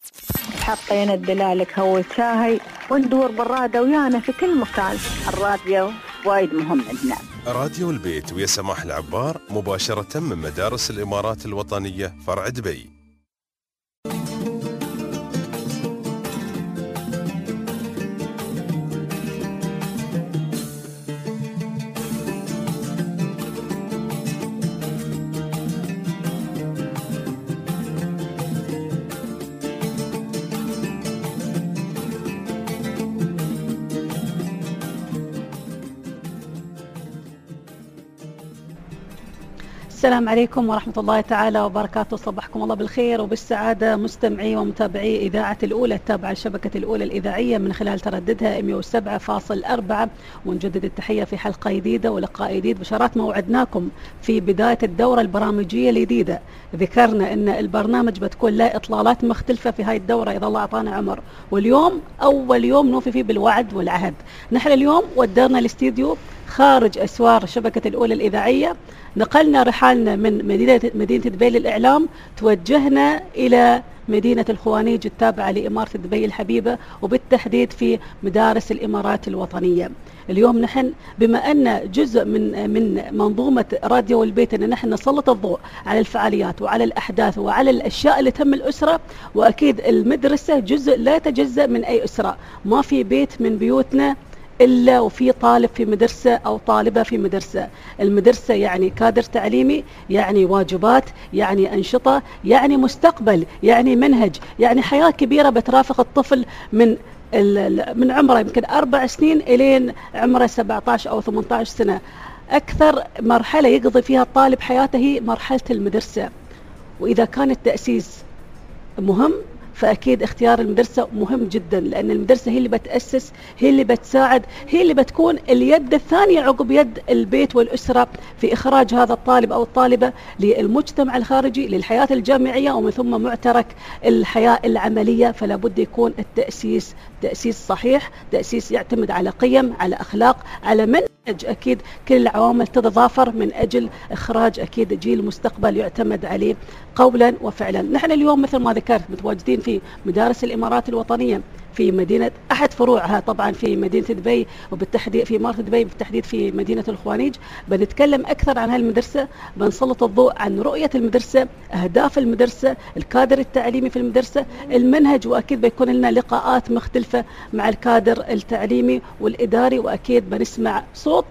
حطينا الدلالك هو شاهي وندور بالرادة ويانا في كل مكان. الراديو وايد مهم عندنا. راديو البيت ويا سماح العبار مباشرة من مدارس الإمارات الوطنية فرع دبي. السلام عليكم ورحمة الله تعالى وبركاته. صبحكم الله بالخير وبالسعادة مستمعي ومتابعي إذاعة الأولى التابعة لشبكة الأولى الإذاعية من خلال ترددها 107.4. ونجدد التحية في حلقة جديدة ولقاء جديد. بشارات موعدناكم في بداية الدورة البرامجية الجديدة. ذكرنا أن البرنامج بتكون له إطلالات مختلفة في هاي الدورة إذا الله أعطانا عمر، واليوم أول يوم نوفي فيه بالوعد والعهد. نحن اليوم ودرنا الاستديو خارج أسوار شبكة الأولى الإذاعية، نقلنا رحالنا من مدينة دبي للإعلام، توجهنا إلى مدينة الخوانيج التابعة لإمارة دبي الحبيبة، وبالتحديد في مدارس الإمارات الوطنية. اليوم نحن بما أن جزء من منظومة راديو البيت أن نحن نسلط الضوء على الفعاليات وعلى الأحداث وعلى الأشياء اللي تهم الأسرة، وأكيد المدرسة جزء لا يتجزأ من أي أسرة. ما في بيت من بيوتنا إلا وفي طالب في مدرسة أو طالبة في مدرسة. المدرسة يعني كادر تعليمي، يعني واجبات، يعني أنشطة، يعني مستقبل، يعني منهج، يعني حياة كبيرة بترافق الطفل من عمره يمكن 4 سنين إلين عمره 17 أو 18 سنة. أكثر مرحلة يقضي فيها الطالب حياته هي مرحلة المدرسة. وإذا كان التأسيس مهم فأكيد اختيار المدرسة مهم جدا، لأن المدرسة هي اللي بتأسس، هي اللي بتساعد، هي اللي بتكون اليد الثانية عقب يد البيت والأسرة في إخراج هذا الطالب أو الطالبة للمجتمع الخارجي، للحياة الجامعية، ومن ثم معترك الحياة العملية. فلا بد يكون التأسيس تأسيس صحيح، تأسيس يعتمد على قيم، على أخلاق، على منهج. أكيد كل العوامل تتضافر من أجل إخراج أكيد جيل مستقبل يعتمد عليه قولا وفعلا. نحن اليوم مثل ما ذكرت متواجدين في مدارس الإمارات الوطنية في مدينة أحد فروعها طبعا في مدينة دبي، وبالتحديد في إمارة دبي بالتحديد في مدينة الخوانيج. بنتكلم أكثر عن هالمدرسة، بنسلط الضوء عن رؤية المدرسة، أهداف المدرسة، الكادر التعليمي في المدرسة، المنهج، وأكيد بيكون لنا لقاءات مختلفة مع الكادر التعليمي والإداري. وأكيد بنسمع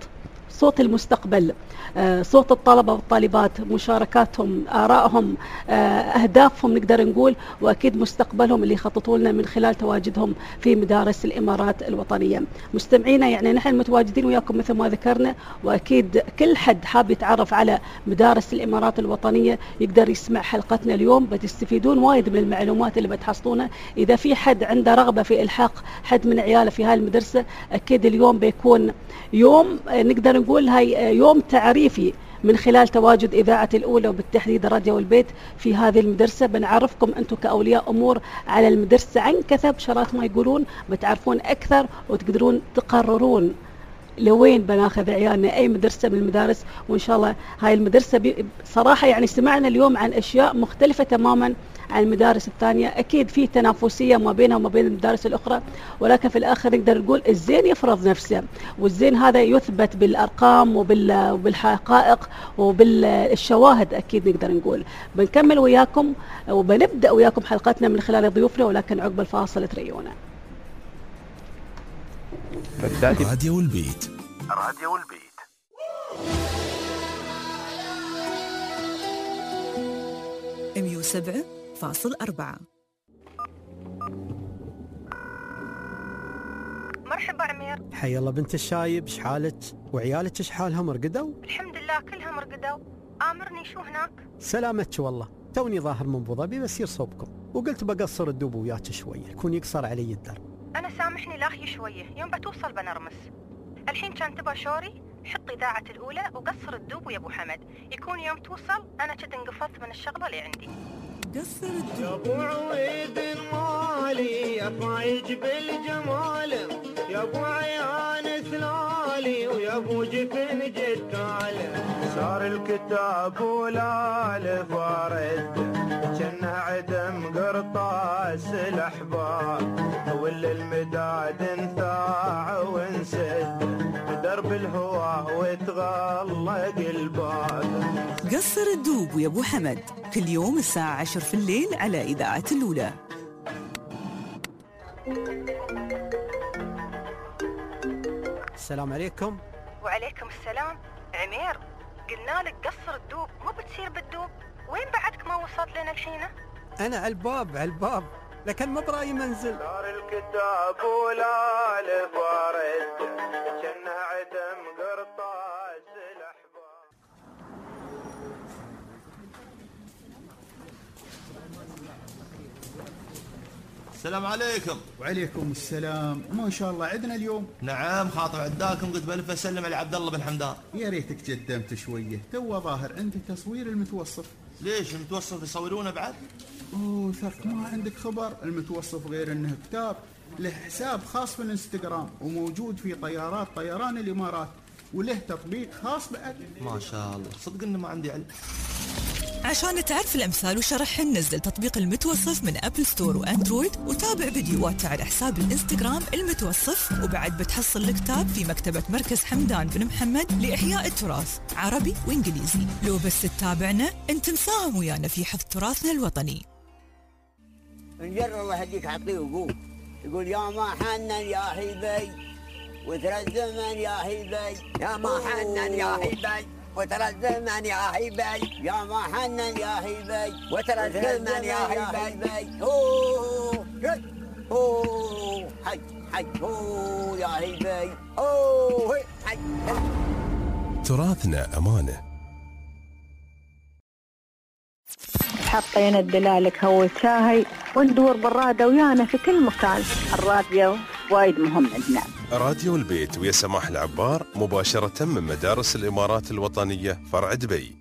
صوت المستقبل، صوت الطلبة والطالبات، مشاركاتهم، آرائهم، أهدافهم نقدر نقول، وأكيد مستقبلهم اللي يخططوا لنا من خلال تواجدهم في مدارس الإمارات الوطنية. مستمعينا يعني نحن متواجدين وياكم مثل ما ذكرنا، وأكيد كل حد حاب يتعرف على مدارس الإمارات الوطنية يقدر يسمع حلقتنا اليوم، بتستفيدون وايد من المعلومات اللي بتحصلونها. إذا في حد عنده رغبة في إلحاق حد من عياله في هاي المدرسة، أكيد اليوم بيكون يوم نقدر نقول هاي يوم تعريفي من خلال تواجد إذاعة الأولى وبالتحديد راديو البيت في هذه المدرسة. بنعرفكم أنتم كأولياء أمور على المدرسة عن كثب، شرات ما يقولون، بتعرفون أكثر وتقدرون تقررون لوين بناخذ عيالنا، أي مدرسة من المدارس. وإن شاء الله هاي المدرسة صراحة يعني سمعنا اليوم عن أشياء مختلفة تماما عن المدارس الثانية. أكيد في تنافسية ما بينها وما بين المدارس الأخرى، ولكن في الآخر نقدر نقول الزين يفرض نفسه، والزين هذا يثبت بالأرقام وبالحقائق وبالشواهد. أكيد نقدر نقول بنكمل وياكم وبنبدأ وياكم حلقتنا من خلال ضيوفنا، ولكن عقب الفاصل تريونا. راديو البيت. راديو البيت. $107.4. مرحبا عمير. حي الله بنت الشايب، شحالك وعيالك شحالهم رقدوا؟ الحمد لله كلهم رقدوا. آمرني شو هناك؟ سلامتك والله، توني ظاهر من ابو ظبي بسير صوبكم، وقلت بقصر الدوب وياك شويه، يكون يقصر علي الدرب. انا سامحني لاخي شويه، يوم بتوصل بنرمس. الحين كان تبى شوري، حط إذاعة الأولى وقصر الدوب ويا أبو حمد، يكون يوم توصل أنا كد انقفضت من الشغلة اللي عندي. قصر الدوب يا أبو عويد المالي يا فايج بالجمال، يا أبو عيان ثلالي علي ويا ابو جفن جداله صار الكتاب ولا الفارد كأنه عدم قرطاس الاحباب واللي المداد انثاع وانسد درب الهوى وتغلق الباب. قصر الدوب ويا ابو حمد كل يوم الساعة 10 في الليل على إذاعة الأولى. السلام عليكم. وعليكم السلام. عمير، قلنا لك قصر الدوب مو بتصير بالدوب، وين بعدك ما وصلت لنا الحين؟ أنا على الباب لكن ما براي منزل. صار الكتاب ولا الفارد كأنه عدم قرطاس الاحباب. السلام عليكم. وعليكم السلام. ما شاء الله عندنا اليوم. نعم، خاطر عداكم قلت بلف اسلم على عبد الله بن حمدان. يا ريتك قدمت شويه، تو ظاهر عندك تصوير المتوصف. ليش المتوصف يصورونه بعد؟ اوه ثق، ما عندك خبر؟ المتوصف غير انه كتاب له حساب خاص في الانستغرام وموجود في طيران الامارات، وله تطبيق خاص بعد. ما شاء الله، صدق انه ما عندي علم. عشان تعرف الأمثال وشرحهن نزل تطبيق المتوصف من أبل ستور وأندرويد وتابع فيديوهات على حساب الإنستغرام المتوصف، وبعد بتحصل الكتاب في مكتبة مركز حمدان بن محمد لإحياء التراث عربي وإنجليزي. لو بس تتابعنا أنت مساهم ويانا في حفظ تراثنا الوطني. نجر الله يهديك عطيه وقول يقول يا ما حنن يا حبي وترى الزمن يا حبي، يا ما حنن يا حبي وترى الزمن يا حبي، يا ما حنن يا حبي وترى الزمن يا حبي. اوه اوه حي اوه يا حبي اوه حي. تراثنا أمانة. حطينا الدلالك هو شاهي وندور بالرادة ويانا في كل مكان. الراديو وايد مهم عندنا. راديو البيت ويا سماح العبار مباشرة من مدارس الإمارات الوطنية فرع دبي.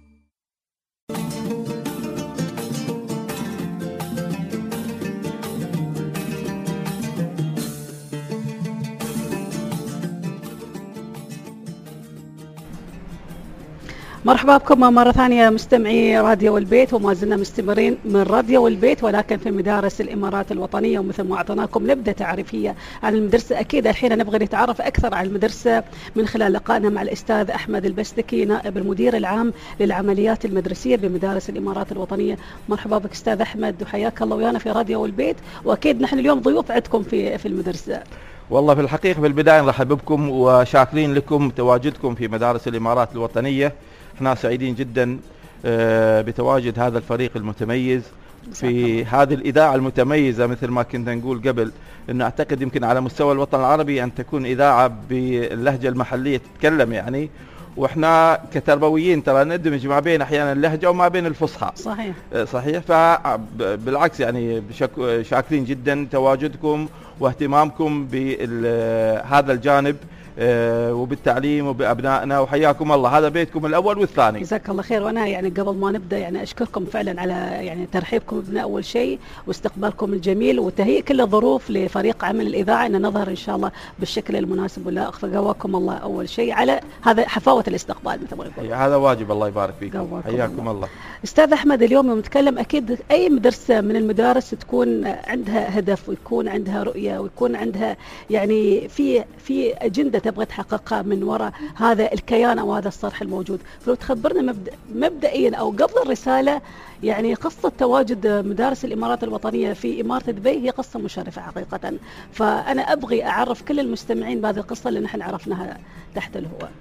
مرحبا بكم مرة ثانية مستمعي راديو البيت، وما زلنا مستمرين من راديو البيت ولكن في مدارس الإمارات الوطنية. ومثل ما أعطيناكم نبدأ تعريفية عن المدرسة، أكيد الحين نبغى نتعرف أكثر عن المدرسة من خلال لقائنا مع الأستاذ أحمد البستكي نائب المدير العام للعمليات المدرسية بمدارس الإمارات الوطنية. مرحبا بك أستاذ أحمد وحياك الله ويانا في راديو البيت، وأكيد نحن اليوم ضيوف عندكم في المدرسة. والله في الحقيقة في البداية نرحب بكم وشاكرين لكم تواجدكم في مدارس الإمارات الوطنية. احنا سعيدين جدا بتواجد هذا الفريق المتميز في هذه الإذاعة المتميزة. مثل ما كنت نقول قبل انه اعتقد يمكن على مستوى الوطن العربي ان تكون إذاعة باللهجة المحلية تتكلم يعني، واحنا كتربويين ترى ندمج ما بين احيانا اللهجة وما بين الفصحى. صحيح. فبالعكس يعني شاكرين جدا تواجدكم واهتمامكم بهذا الجانب وبالتعليم وبأبنائنا، وحياكم الله. هذا بيتكم الأول والثاني. جزاك الله خير. وأنا يعني قبل ما نبدأ يعني أشكركم فعلا على يعني ترحيبكم بنا أول شيء واستقبالكم الجميل وتهيئ كل الظروف لفريق عمل الإذاعة أن نظهر إن شاء الله بالشكل المناسب واللائق. فقواكم الله أول شيء على هذا حفاوة الاستقبال مثل ما يقول. هذا واجب، الله يبارك فيكم. حياكم الله. أستاذ أحمد، اليوم نتكلم أكيد أي مدرسة من المدارس تكون عندها هدف ويكون عندها رؤية ويكون عندها يعني في أجندة تبغى تحققها من وراء هذا الكيان أو هذا الصرح الموجود. فلو تخبرنا مبدئيا أو قبل الرسالة، يعني قصة تواجد مدارس الإمارات الوطنية في إمارة دبي هي قصة مشرفة حقيقة، فأنا أبغي أعرف كل المستمعين بهذه القصة اللي نحن عرفناها تحت الهواء.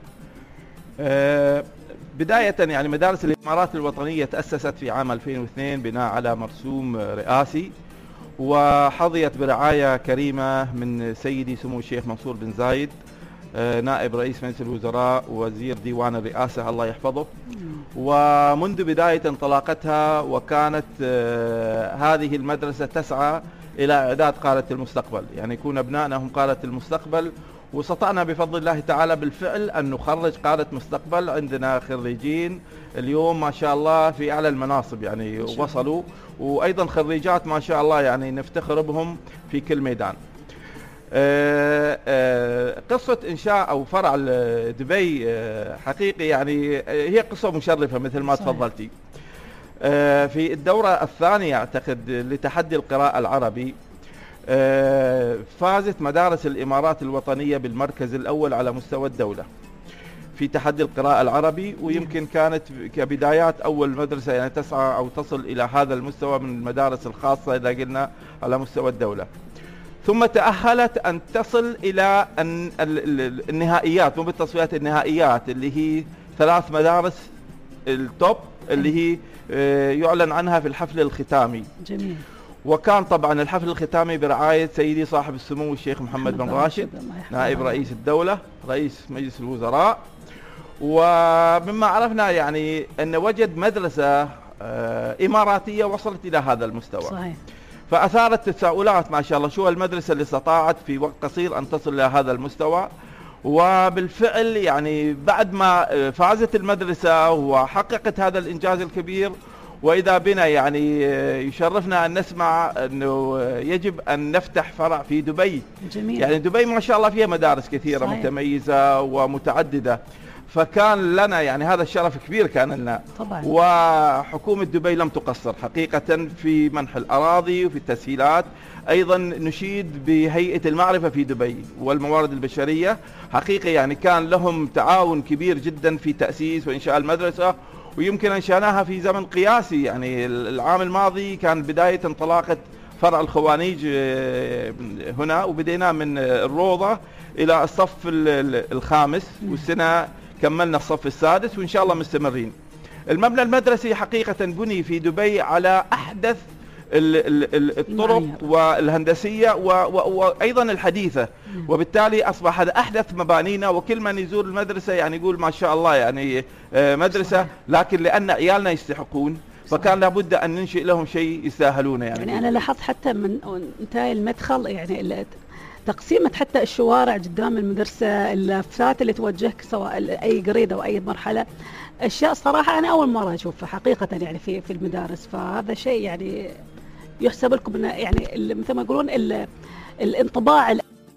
بداية يعني مدارس الإمارات الوطنية تأسست في عام 2002 بناء على مرسوم رئاسي، وحظيت برعاية كريمة من سيدي سمو الشيخ منصور بن زايد نائب رئيس مجلس الوزراء ووزير ديوان الرئاسة الله يحفظه. ومنذ بداية انطلاقتها وكانت هذه المدرسة تسعى إلى إعداد قادة المستقبل، يعني يكون أبنائنا هم قادة المستقبل، واستطعنا بفضل الله تعالى بالفعل أن نخرج قادة مستقبل. عندنا خريجين اليوم ما شاء الله في أعلى المناصب يعني وصلوا، وأيضا خريجات ما شاء الله يعني نفتخر بهم في كل ميدان. قصة إنشاء أو فرع دبي حقيقي يعني هي قصة مشرفة مثل ما تفضلتي. في الدورة الثانية أعتقد لتحدي القراءة العربي فازت مدارس الإمارات الوطنية بالمركز الأول على مستوى الدولة في تحدي القراءة العربي، ويمكن كانت كبدايات أول مدرسة يعني تسعى أو تصل إلى هذا المستوى من المدارس الخاصة إذا قلنا على مستوى الدولة. ثم تأهلت أن تصل إلى النهائيات، مو بالتصفيات، النهائيات اللي هي 3 مدارس التوب اللي هي يعلن عنها في الحفل الختامي. جميل. وكان طبعا الحفل الختامي برعاية سيدي صاحب السمو الشيخ محمد بن راشد نائب رئيس الدولة رئيس مجلس الوزراء. ومما عرفنا يعني أن وجد مدرسة إماراتية وصلت إلى هذا المستوى. صحيح. فأثارت تساؤلات ما شاء الله، شو المدرسة اللي استطاعت في وقت قصير أن تصل إلى هذا المستوى. وبالفعل يعني بعد ما فازت المدرسة وحققت هذا الإنجاز الكبير، وإذا بنا يعني يشرفنا أن نسمع أنه يجب أن نفتح فرع في دبي. جميل. يعني دبي ما شاء الله فيها مدارس كثيرة. صحيح. متميزة ومتعددة، فكان لنا يعني هذا الشرف كبير كان لنا طبعا. وحكومة دبي لم تقصر حقيقة في منح الأراضي وفي التسهيلات. أيضا نشيد بهيئة المعرفة في دبي والموارد البشرية، حقيقة يعني كان لهم تعاون كبير جدا في تأسيس وإنشاء المدرسة، ويمكن أنشأناها في زمن قياسي. يعني العام الماضي كان بداية انطلاقة فرع الخوانيج هنا، وبدينا من الروضة إلى الصف الخامس، والسنة كملنا الصف السادس، وإن شاء الله مستمرين. المبنى المدرسي حقيقة بني في دبي على أحدث الطرق والهندسية وأيضا الحديثة، وبالتالي أصبح هذا أحدث مبانينا، وكل من يزور المدرسة يعني يقول ما شاء الله يعني مدرسة. لكن لأن عيالنا يستحقون فكان لابد أن ننشئ لهم شيء يستاهلونه. يعني أنا لاحظت حتى من انتهى المدخل يعني تقسيمة حتى الشوارع قدام المدرسة، اللافتات اللي توجهك سواء أي قريدة أو أي مرحلة، أشياء صراحة أنا أول مرة أشوفها حقيقة يعني في المدارس. فهذا شيء يعني يحسب لكم يعني مثل ما يقولون الانطباع.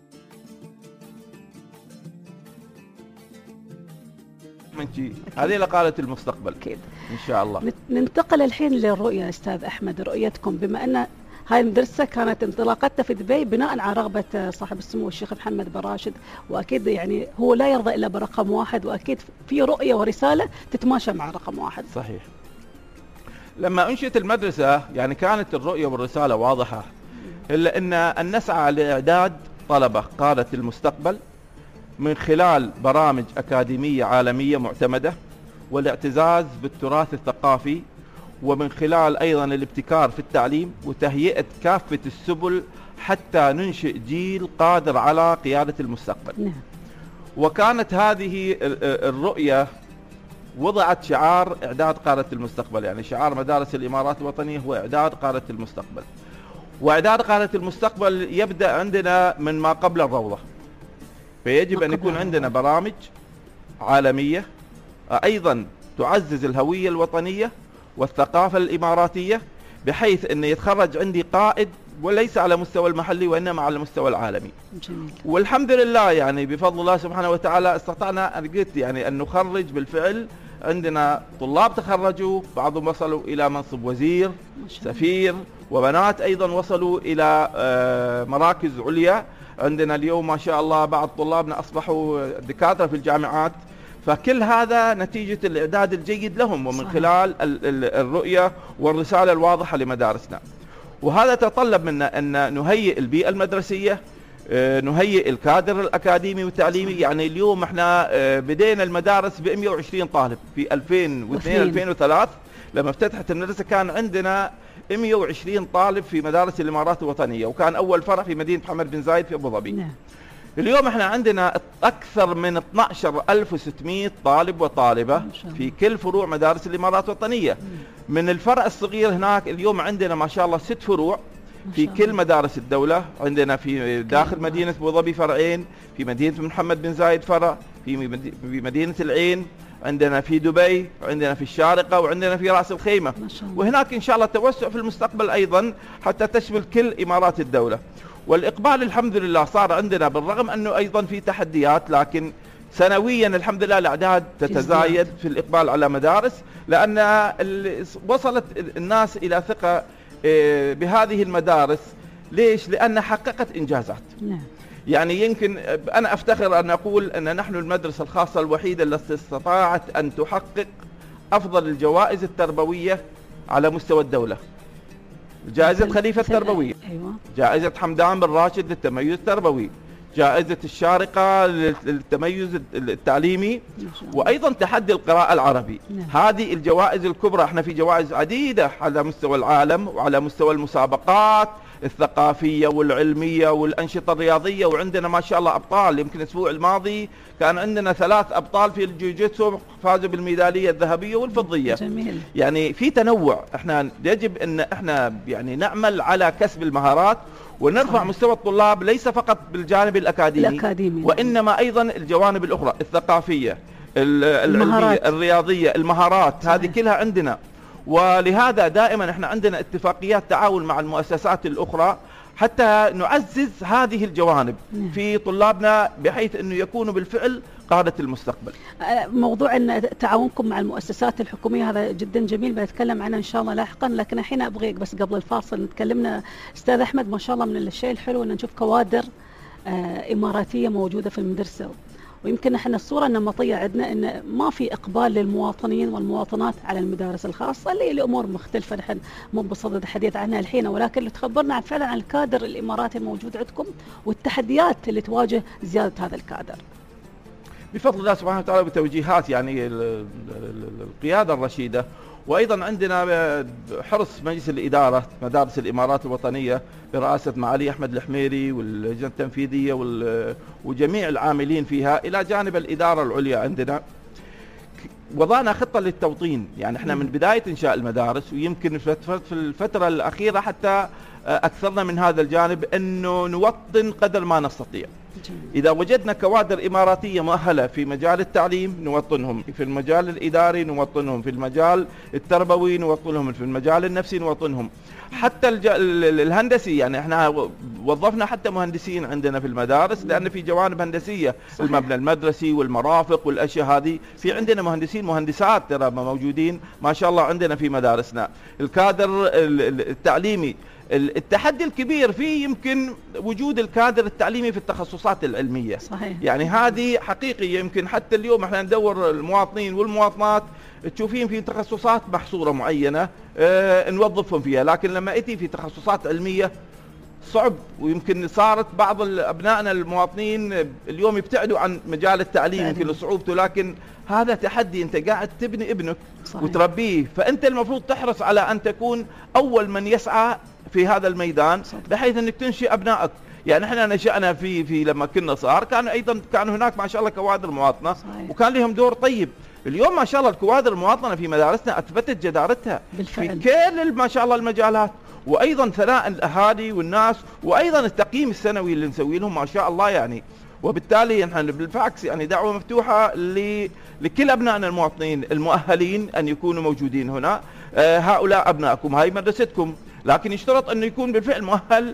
هذه لقالة المستقبل أكيد إن شاء الله. ننتقل الحين للرؤية أستاذ أحمد، رؤيتكم بما أن هاي المدرسة كانت انطلاقتها في دبي بناء على رغبة صاحب السمو الشيخ محمد بن راشد، وأكيد يعني هو لا يرضى إلا برقم واحد، وأكيد في رؤية ورسالة تتماشى مع رقم واحد. صحيح. لما أنشئت المدرسة يعني كانت الرؤية والرسالة واضحة، إلا أن نسعى لإعداد طلبة قادة المستقبل من خلال برامج أكاديمية عالمية معتمدة، والاعتزاز بالتراث الثقافي، ومن خلال أيضا الابتكار في التعليم وتهيئة كافة السبل حتى ننشئ جيل قادر على قيادة المستقبل. وكانت هذه الرؤية وضعت شعار إعداد قادة المستقبل، يعني شعار مدارس الإمارات الوطنية هو إعداد قادة المستقبل. وإعداد قادة المستقبل يبدأ عندنا من ما قبل الروضة، فيجب أن يكون عندنا برامج عالمية أيضا تعزز الهوية الوطنية والثقافة الإماراتية، بحيث أن يتخرج عندي قائد وليس على مستوى المحلي وإنما على المستوى العالمي. جميل. والحمد لله يعني بفضل الله سبحانه وتعالى استطعنا أن نخرج بالفعل. عندنا طلاب تخرجوا، بعضهم وصلوا إلى منصب وزير، سفير، وبنات أيضا وصلوا إلى مراكز عليا. عندنا اليوم ما شاء الله بعض طلابنا أصبحوا دكاترة في الجامعات. فكل هذا نتيجة الإعداد الجيد لهم، ومن خلال الرؤية والرسالة الواضحة لمدارسنا. وهذا تطلب منا أن نهيئ البيئة المدرسية، نهيئ الكادر الأكاديمي والتعليمي. يعني اليوم احنا بدينا المدارس ب 120 طالب في 2002-2003 لما افتتحت المدرسة كان عندنا 120 طالب في مدارس الإمارات الوطنية، وكان أول فرع في مدينة محمد بن زايد في أبو ظبي. اليوم احنا عندنا أكثر من 12600 طالب وطالبة في كل فروع مدارس الإمارات الوطنية. من الفرع الصغير هناك اليوم عندنا ما شاء الله 6 فروع في كل مدارس الدولة. عندنا في داخل مدينة أبو ظبي فرعين، في مدينة محمد بن زايد فرع، في مدينة العين، عندنا في دبي، عندنا في الشارقة، وعندنا في رأس الخيمة. وهناك إن شاء الله توسع في المستقبل أيضا حتى تشمل كل إمارات الدولة. والإقبال الحمد لله صار عندنا، بالرغم أنه أيضا في تحديات، لكن سنويا الحمد لله الأعداد تتزايد في الإقبال على مدارس، لأن وصلت الناس إلى ثقة بهذه المدارس. ليش؟ لأنها حققت إنجازات. يعني يمكن أنا أفتخر أن أقول أن نحن المدرسة الخاصة الوحيدة التي استطاعت أن تحقق أفضل الجوائز التربوية على مستوى الدولة. جائزة خليفة التربوية، جائزة حمدان بن راشد للتميز التربوي، جائزة الشارقة للتميز التعليمي، وأيضا تحدي القراءة العربي. هذه الجوائز الكبرى. احنا في جوائز عديدة على مستوى العالم وعلى مستوى المسابقات الثقافية والعلمية والأنشطة الرياضية، وعندنا ما شاء الله أبطال. يمكن الأسبوع الماضي كان عندنا 3 أبطال في الجوجيتسو فازوا بالميدالية الذهبية والفضية. جميل. يعني في تنوع. احنا يجب أن احنا يعني نعمل على كسب المهارات ونرفع صحيح. مستوى الطلاب ليس فقط بالجانب الأكاديمي وإنما أيضا الجوانب الأخرى الثقافية العلمية الرياضية المهارات صحيح. هذه كلها عندنا. ولهذا دائما احنا عندنا اتفاقيات تعاون مع المؤسسات الأخرى حتى نعزز هذه الجوانب في طلابنا بحيث أنه يكونوا بالفعل قادة المستقبل. موضوع أن تعاونكم مع المؤسسات الحكومية هذا جدا جميل، بنتكلم عنه إن شاء الله لاحقا، لكن الحين أبغيك بس قبل الفاصل نتكلمنا أستاذ أحمد ما شاء الله من الشيء الحلو أن نشوف كوادر إماراتية موجودة في المدرسة، ويمكن احنا الصورة النمطية عندنا ان ما في اقبال للمواطنين والمواطنات على المدارس الخاصة اللي لامور مختلفة نحن مو بصدد الحديث عنها الحين، ولكن اللي تخبرنا فعلا عن الكادر الاماراتي الموجود عندكم والتحديات اللي تواجه زيادة هذا الكادر. بفضل الله سبحانه وتعالى بتوجيهات يعني القيادة الرشيدة، وايضا عندنا حرص مجلس الاداره مدارس الامارات الوطنيه برئاسه معالي احمد الحميري واللجنه التنفيذيه وجميع العاملين فيها الى جانب الاداره العليا. عندنا وضعنا خطه للتوطين، يعني احنا من بدايه انشاء المدارس ويمكن في الفتره الاخيره حتى اكثرنا من هذا الجانب انه نوطن قدر ما نستطيع. إذا وجدنا كوادر إماراتية مؤهلة في مجال التعليم نوطنهم، في المجال الإداري نوطنهم، في المجال التربوي نوطنهم، في المجال النفسي نوطنهم، حتى الهندسي. يعني احنا وظفنا حتى مهندسين عندنا في المدارس لأن في جوانب هندسية صحيح. المبنى المدرسي والمرافق والأشياء هذه في عندنا مهندسين مهندسات ترى موجودين ما شاء الله عندنا في مدارسنا. الكادر التعليمي التحدي الكبير فيه يمكن وجود الكادر التعليمي في التخصصات العلمية صحيح. يعني هذه حقيقية. يمكن حتى اليوم احنا ندور المواطنين والمواطنات تشوفين في تخصصات محصورة معينة نوظفهم فيها، لكن لما اتي في تخصصات علمية صعب. ويمكن صارت بعض أبنائنا المواطنين اليوم يبتعدوا عن مجال التعليم يمكن صعوبته، لكن هذا تحدي. انت قاعد تبني ابنك صحيح. وتربيه، فانت المفروض تحرص على ان تكون اول من يسعى في هذا الميدان بحيث انك تنشئ ابنائك. يعني احنا نشأنا في لما كنا صغار كان هناك ما شاء الله كوادر مواطنة صحيح. وكان لهم دور طيب. اليوم ما شاء الله الكوادر المواطنة في مدارسنا اثبتت جدارتها بالفعل. في كل ما شاء الله المجالات، وايضا ثناء الاهالي والناس، وايضا التقييم السنوي اللي نسوي لهم ما شاء الله. يعني وبالتالي نحن بالفعكس يعني دعوة مفتوحة لكل أبنائنا المواطنين المؤهلين أن يكونوا موجودين هنا. هؤلاء أبنائكم، هاي مدرستكم، لكن يشترط أنه يكون بالفعل مؤهل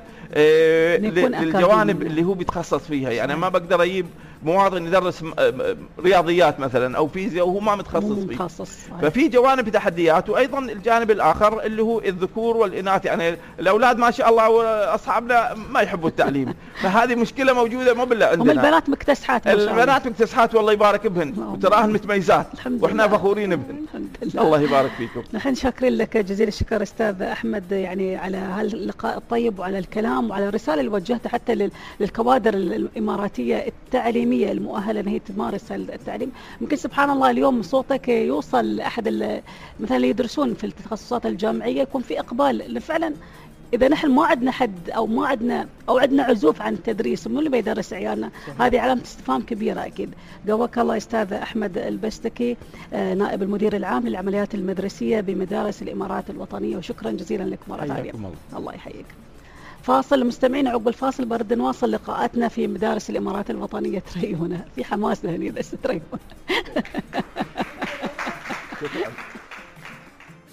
للجوانب اللي هو بيتخصص فيها. يعني ما بقدر أجيب مواطن يدرس رياضيات مثلا أو فيزياء وهو ما متخصص فيه. ففي جوانب تحديات، وأيضا الجانب الآخر اللي هو الذكور والإناث. يعني الأولاد ما شاء الله وأصحابنا ما يحبوا التعليم، فهذه مشكلة موجودة مو بالله عندنا. هم البنات مكتسحات، البنات مكتسحات والله يبارك بهن وتراهن متميزات وإحنا فخورين بهن. الله يبارك فيكم. نحن شاكرين لك جزيل الشكر أستاذ أحمد يعني على هاللقاء الطيب وعلى الكلام وعلى الرسالة اللي وجهتها حتى للكوادر الإماراتية التعليمية المؤهلة أن هي تمارس التعليم. يمكن سبحان الله اليوم صوتك يوصل لأحد مثلا اللي يدرسون في التخصصات الجامعية يكون في إقبال فعلا. إذا نحن ما عندنا حد أو ما عندنا أو عندنا عزوف عن التدريس، منو اللي بيدرس عيالنا؟ هذه علامة استفهام كبيرة أكيد. قواك الله أستاذ أحمد البستكي نائب المدير العام للعمليات المدرسية بمدارس الإمارات الوطنية، وشكرا جزيلا لك مرة ثانية. الله يحييك. فاصل مستمعين، عقب الفاصل برد نواصل لقاءاتنا في مدارس الإمارات الوطنية. تريونا في حماس هني بس تريونا.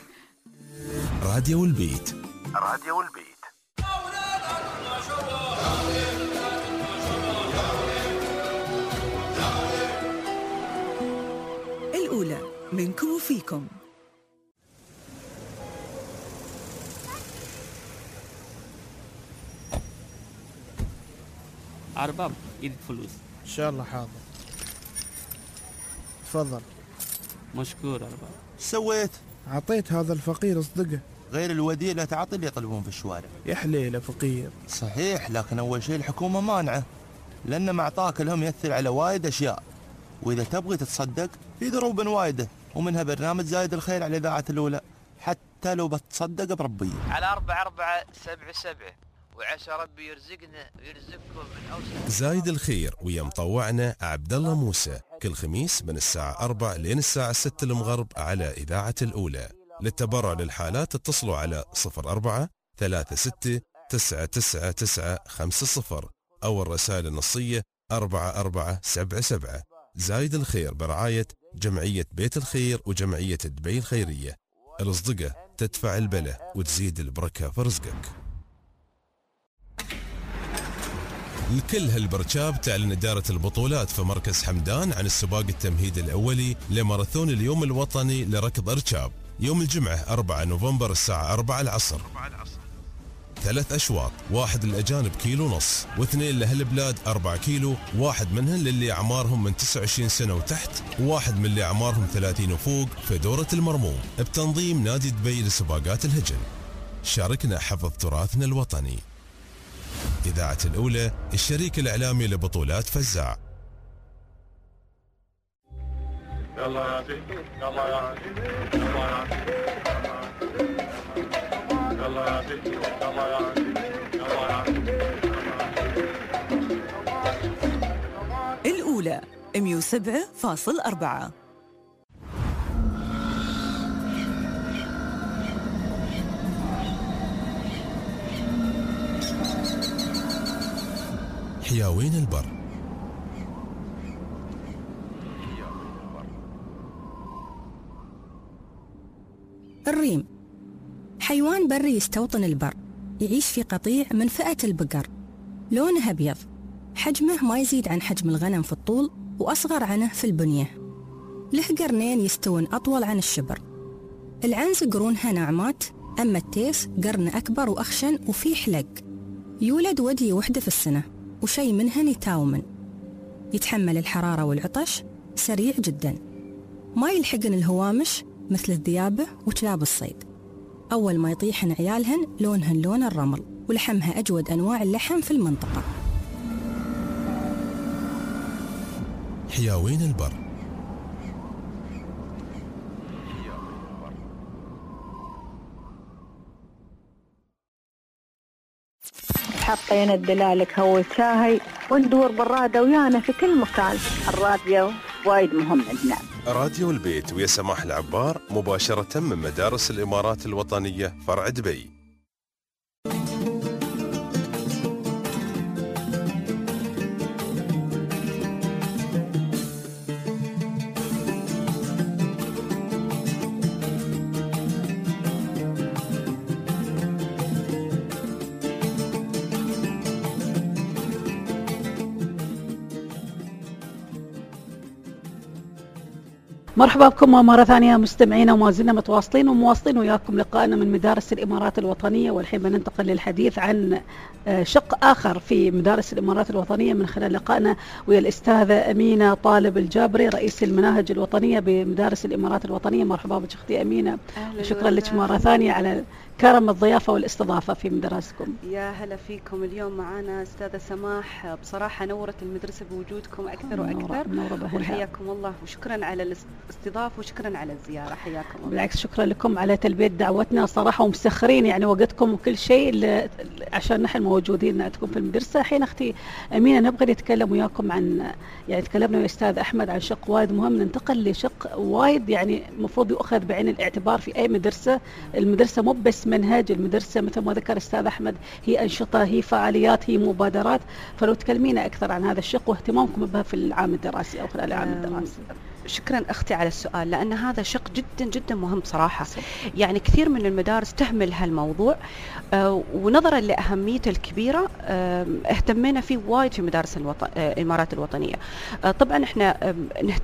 راديو البيت. راديو البيت. منكم وفيكم. أرباب إيدك فلوس. إن شاء الله حاضر. تفضل. مشكور أرباب. سويت؟ عطيت هذا الفقير اصدقه. غير الوديع لا تعطي اللي يطلبون في الشوارع. يا حليله فقير. صحيح، لكن أول شيء الحكومة مانعة، لأن معطاك لهم يأثر على وايد أشياء، وإذا تبغي تتصدق في ضروب وايدة، ومنها برنامج زايد الخير على إذاعة الأولى، حتى لو بتصدق بربي. على 4477 وعسى ربي يرزقنا ويرزقكم من أوسع. زايد الخير ويا مطوعنا عبد الله موسى كل خميس من الساعة 4 لين الساعة 6 المغرب على إذاعة الأولى. للتبرع للحالات اتصلوا على 04 36 99950 أو الرسائل النصية 4477. زايد الخير برعاية جمعية بيت الخير وجمعية دبي الخيرية. الأصدقة تدفع البلة وتزيد البركة في رزقك. لكل هالبرشاب تعلن إدارة البطولات في مركز حمدان عن السباق التمهيدي الأولي لماراثون اليوم الوطني لركض إرشاب يوم الجمعة 4 نوفمبر الساعة 4 العصر. 3 أشواط، 1 للأجانب 1.5 كيلو، و2 لأهل البلاد 4 كيلو، 1 منهن للي أعمارهم من 29 سنة وتحت، و1 من اللي أعمارهم 30 وفوق في دورة المرموم بتنظيم نادي دبي لسباقات الهجن. شاركنا حفظ تراثنا الوطني. إذاعة الأولى الشريك الإعلامي لبطولات فزاع. يلا يا سيدي، يلا يا سيدي، يلا يا سيدي، يلا يا سيدي، يلا يا سيدي، يلا يا سيدي. الأولى 107.4. حياوين البر. الريم حيوان بري يستوطن البر، يعيش في قطيع من فئة البقر، لونه أبيض، حجمه ما يزيد عن حجم الغنم في الطول وأصغر عنه في البنية، له قرنين يستوون أطول عن الشبر. العنز قرونها ناعمات، أما التيس قرن أكبر وأخشن وفيه حلق. يولد ودي وحدة في السنة وشي منهن يتاومن. يتحمل الحرارة والعطش، سريع جدا، ما يلحقن الهوامش مثل الذيابة وكلاب الصيد. أول ما يطيحن عيالهن لونهن لون الرمل، ولحمها أجود أنواع اللحم في المنطقة. حياوين البر. حطينا الدلالك هو شاهي وندور بالرادة ويانا في كل مكان. الراديو وايد مهم عندنا. راديو البيت ويا سماح العبار مباشرة من مدارس الإمارات الوطنية فرع دبي. مرحبا بكم مرة ثانية مستمعينا، وما زلنا متواصلين ومواصلين وياكم لقائنا من مدارس الإمارات الوطنية. والحين بننتقل للحديث عن شق آخر في مدارس الإمارات الوطنية من خلال لقائنا ويا الأستاذة أمينة طالب الجابري رئيس المناهج الوطنية بمدارس الإمارات الوطنية. مرحبا بك أختي أمينة، شكرا لك مرة ثانية على كرم الضيافة والاستضافة في مدرستكم. يا هلا فيكم. اليوم معنا أستاذة سماح، بصراحة نورت المدرسة بوجودكم أكثر وأكثر، وحياكم الله وشكرا على الاستضافة وشكرا على الزيارة. حياكم الله. بالعكس شكرا لكم على تلبية دعوتنا صراحة، ومسخرين يعني وقتكم وكل شيء عشان نحن موجودين عندكم في المدرسة. الحين أختي أمينة نبغى نتكلم وياكم عن، يعني تكلمنا يا أستاذ أحمد عن شق وايد مهم، ننتقل لشق وايد يعني المفروض يؤخذ بعين الاعتبار في أي مدرسة. المدرسة مو بس منهج، المدرسة مثل ما ذكر أستاذ أحمد هي أنشطة، هي فعاليات، هي مبادرات. فلو تكلمينا أكثر عن هذا الشق واهتمامكم بها في العام الدراسي أو خلال العام الدراسي. شكرا أختي على السؤال، لأن هذا شق جدا جدا مهم صراحة. يعني كثير من المدارس تهمل هالموضوع، ونظرا لأهميته الكبيرة اهتمينا فيه وايد في مدارس الإمارات الوطنية. طبعا احنا نهتم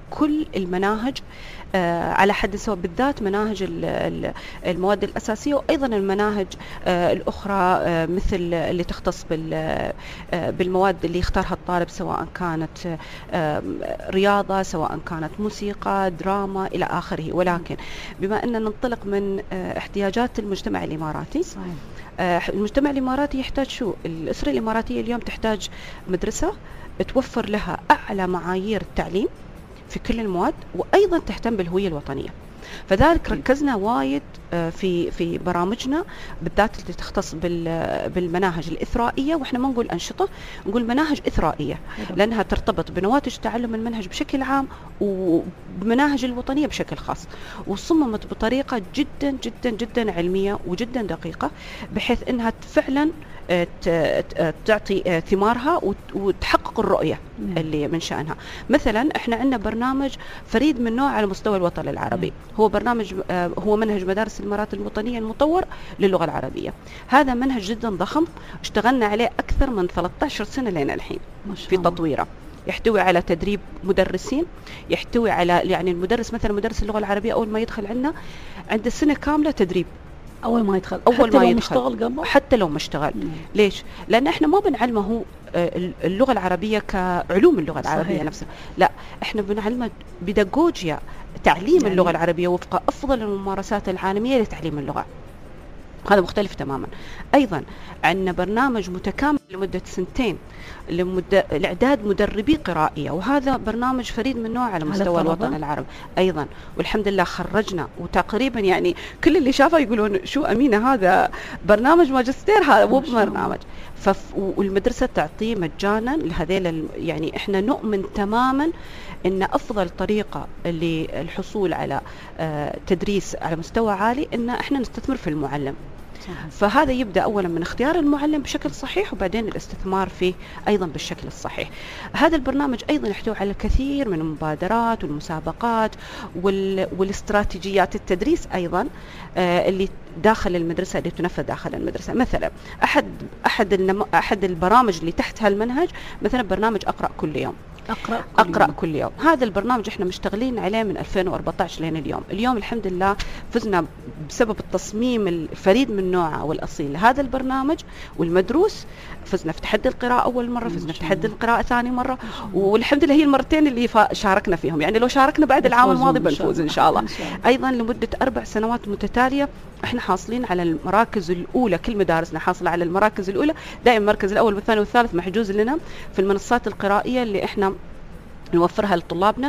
كل المناهج على حد سواء، بالذات مناهج المواد الأساسية، وأيضا المناهج الأخرى مثل اللي تختص بالمواد اللي يختارها الطالب، سواء كانت رياضة، سواء كانت موسيقى، دراما إلى آخره. ولكن بما أننا ننطلق من احتياجات المجتمع الإماراتي، المجتمع الإماراتي يحتاج شو؟ الأسرة الإماراتية اليوم تحتاج مدرسة توفر لها أعلى معايير التعليم في كل المواد، وأيضا تهتم بالهوية الوطنية. فذلك ركزنا وايد في برامجنا بالذات اللي تختص بالمناهج الإثرائية، وإحنا ما نقول أنشطة، نقول مناهج إثرائية، لأنها ترتبط بنواتج تعلم المنهج بشكل عام وبمناهج الوطنية بشكل خاص، وصممت بطريقة جدا جدا جدا علمية وجدا دقيقة، بحيث أنها فعلا تعطي ثمارها وتحقق الرؤية اللي من شأنها. مثلا احنا عندنا برنامج فريد من نوع على مستوى الوطن العربي، هو برنامج هو منهج مدارس الإمارات الوطنية المطور للغة العربية. هذا منهج جدا ضخم، اشتغلنا عليه أكثر من 13 سنة لين الحين في تطويره. يحتوي على تدريب مدرسين، يحتوي على يعني المدرس مثلا مدرس اللغة العربية أول ما يدخل عندنا عنده سنة كاملة تدريب أول ما يدخل، أول ما يدخل مشتغل قبل، حتى لو مشتغل. ليش؟ لأن إحنا ما بنعلمه اللغة العربية كعلوم اللغة العربية نفسها، لا، إحنا بنعلمه بيداغوجيا تعليم يعني اللغة العربية وفق أفضل الممارسات العالمية لتعليم اللغة. هذا مختلف تماما. أيضا عندنا برنامج متكامل لمدة 2 لإعداد مدربي قرائية، وهذا برنامج فريد من نوعه على مستوى الوطن العربي أيضا، والحمد لله خرجنا، وتقريبا يعني كل اللي شافه يقولون شو أمينة هذا برنامج ماجستير، هذا مو برنامج. والمدرسة تعطيه مجانا لهذيل يعني إحنا نؤمن تماما إن أفضل طريقة للحصول على تدريس على مستوى عالي إن إحنا نستثمر في المعلم. فهذا يبدأ أولا من اختيار المعلم بشكل صحيح، وبعدين الاستثمار فيه أيضا بالشكل الصحيح. هذا البرنامج أيضا يحتوي على الكثير من المبادرات والمسابقات والاستراتيجيات التدريس أيضا اللي داخل المدرسة، اللي تنفذ داخل المدرسة. مثلا أحد البرامج اللي تحت هالمنهج مثلا برنامج أقرأ كل يوم. أقرأ كل يوم. هذا البرنامج احنا مشتغلين عليه من 2014 لين اليوم الحمد لله فزنا بسبب التصميم الفريد من نوعه والأصيل لهذا البرنامج والمدروس. فزنا في تحدي القراءة أول مرة، فزنا في تحدي القراءة ثاني مرة، والحمد لله هي المرتين اللي شاركنا فيهم. يعني لو شاركنا بعد العام الماضي بنفوز إن شاء الله. أيضا لمدة 4 سنوات متتالية احنا حاصلين على المراكز الأولى، كل مدارسنا حاصلة على المراكز الأولى دائما، المركز الأول والثاني والثالث محجوز لنا في المنصات القرائية اللي احنا نوفرها لطلابنا.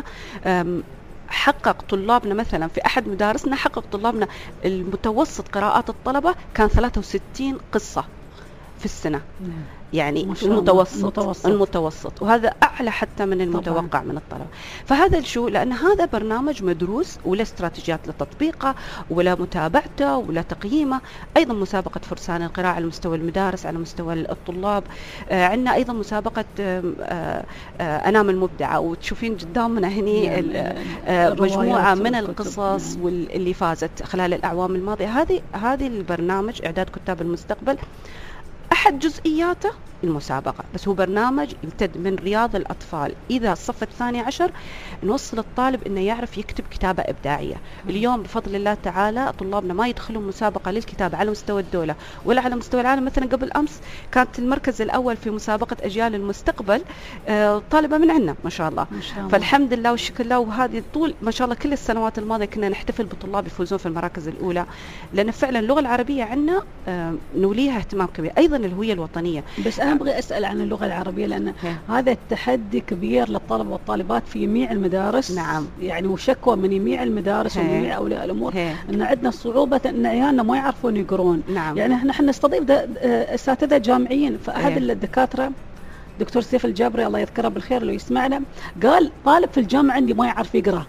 حقق طلابنا مثلا في أحد مدارسنا، حقق طلابنا المتوسط قراءات الطلبة كان 63 قصة في السنة. يعني المتوسط، وهذا أعلى حتى من المتوقع من الطلبة. فهذا شو؟ لأن هذا برنامج مدروس ولا استراتيجيات لتطبيقه ولا متابعته ولا تقييمه. أيضا مسابقة فرسان القراءة على مستوى المدارس، على مستوى الطلاب. عندنا أيضا مسابقة أنام المبدعة، وتشوفين قدامنا هني مجموعة من القصص واللي فازت خلال الأعوام الماضية. هذه البرنامج إعداد كتاب المستقبل أحد جزئياته المسابقة، بس هو برنامج يمتد من رياض الأطفال إذا الصف الثاني عشر، نوصل الطالب إنه يعرف يكتب كتابة إبداعية. اليوم بفضل الله تعالى طلابنا ما يدخلون مسابقة للكتابة على مستوى الدولة ولا على مستوى العالم. مثلا قبل أمس كانت المركز الأول في مسابقة أجيال المستقبل طالبة من عندنا ما شاء الله. فالحمد لله والشكر الله. وهذه طول ما شاء الله كل السنوات الماضية كنا نحتفل بطلاب يفوزون في المراكز الأولى، لأن فعلا اللغة العربية عندنا نوليها اهتمام كبير. أيضا الهوية الوطنية. بس أنا أبغى أسأل عن اللغة العربية، لأن هذا التحدي كبير للطلبة والطالبات في جميع المدارس. نعم. يعني وشكوى من جميع المدارس ومن جميع أولياء الأمور أن عندنا صعوبة أن عيالنا ما يعرفون يقرون. نعم. يعني احنا نستضيف أساتذة جامعيين، فأحد الدكاترة دكتور سيف الجابري الله يذكره بالخير لو يسمعنا، قال طالب في الجامعة عندي ما يعرف يقرأ.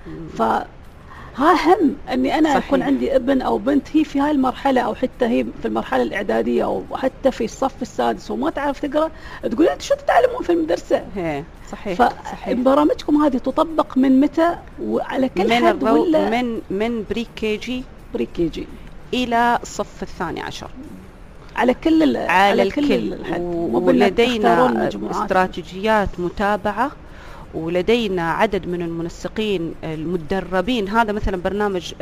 هم أني أنا أكون عندي ابن أو بنت هي في هاي المرحلة، أو حتى هي في المرحلة الإعدادية أو حتى في الصف السادس وما تعرف تقرأ، تقول أنت شو تتعلمون في المدرسة؟ صحيح. فبرامجكم هذه تطبق من متى وعلى كل حد؟ ولا من بري كي جي إلى الصف الثاني عشر على كل ولدينا استراتيجيات متابعة ولدينا عدد من المنسقين المدربين. هذا مثلا برنامج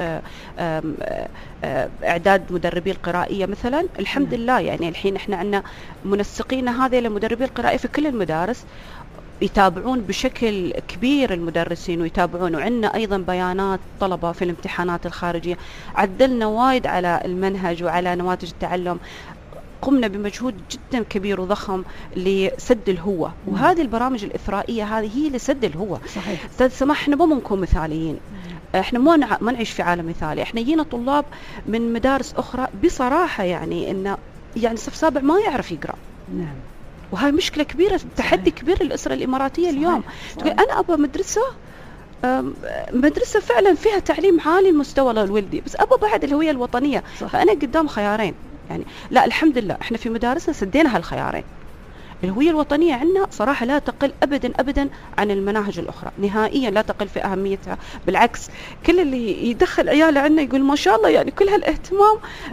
إعداد مدربي القرائية مثلا، الحمد لله يعني الحين إحنا عندنا منسقين هذه لمدربي القرائية في كل المدارس، يتابعون بشكل كبير المدرسين ويتابعون، وعندنا أيضا بيانات طلبة في الامتحانات الخارجية. عدلنا وايد على المنهج وعلى نماذج التعلم، قمنا بمجهود جدا كبير وضخم لسد الهوة، وهذه البرامج الإثرائية هذه هي لسد الهوة. صحيح. أستاذ سماح، احنا ما بنكون مثاليين، احنا ما نعيش في عالم مثالي، احنا جينا طلاب من مدارس أخرى بصراحة يعني إنه يعني صف سابع ما يعرف يقرأ. نعم. وهاي مشكلة كبيرة، تحدي كبير للأسرة الإماراتية اليوم. تقول أنا أبغى مدرسة فعلا فيها تعليم عالي المستوى للولدي، بس أبغى بعد الهوية الوطنية. فأنا قدام خيارين يعني. لا الحمد لله احنا في مدارسنا سدينا هالخيارين. الهوية الوطنية عندنا صراحة لا تقل أبدا عن المناهج الأخرى، نهائيا لا تقل في أهميتها. بالعكس كل اللي يدخل عياله عندنا يقول ما شاء الله يعني كل هالاهتمام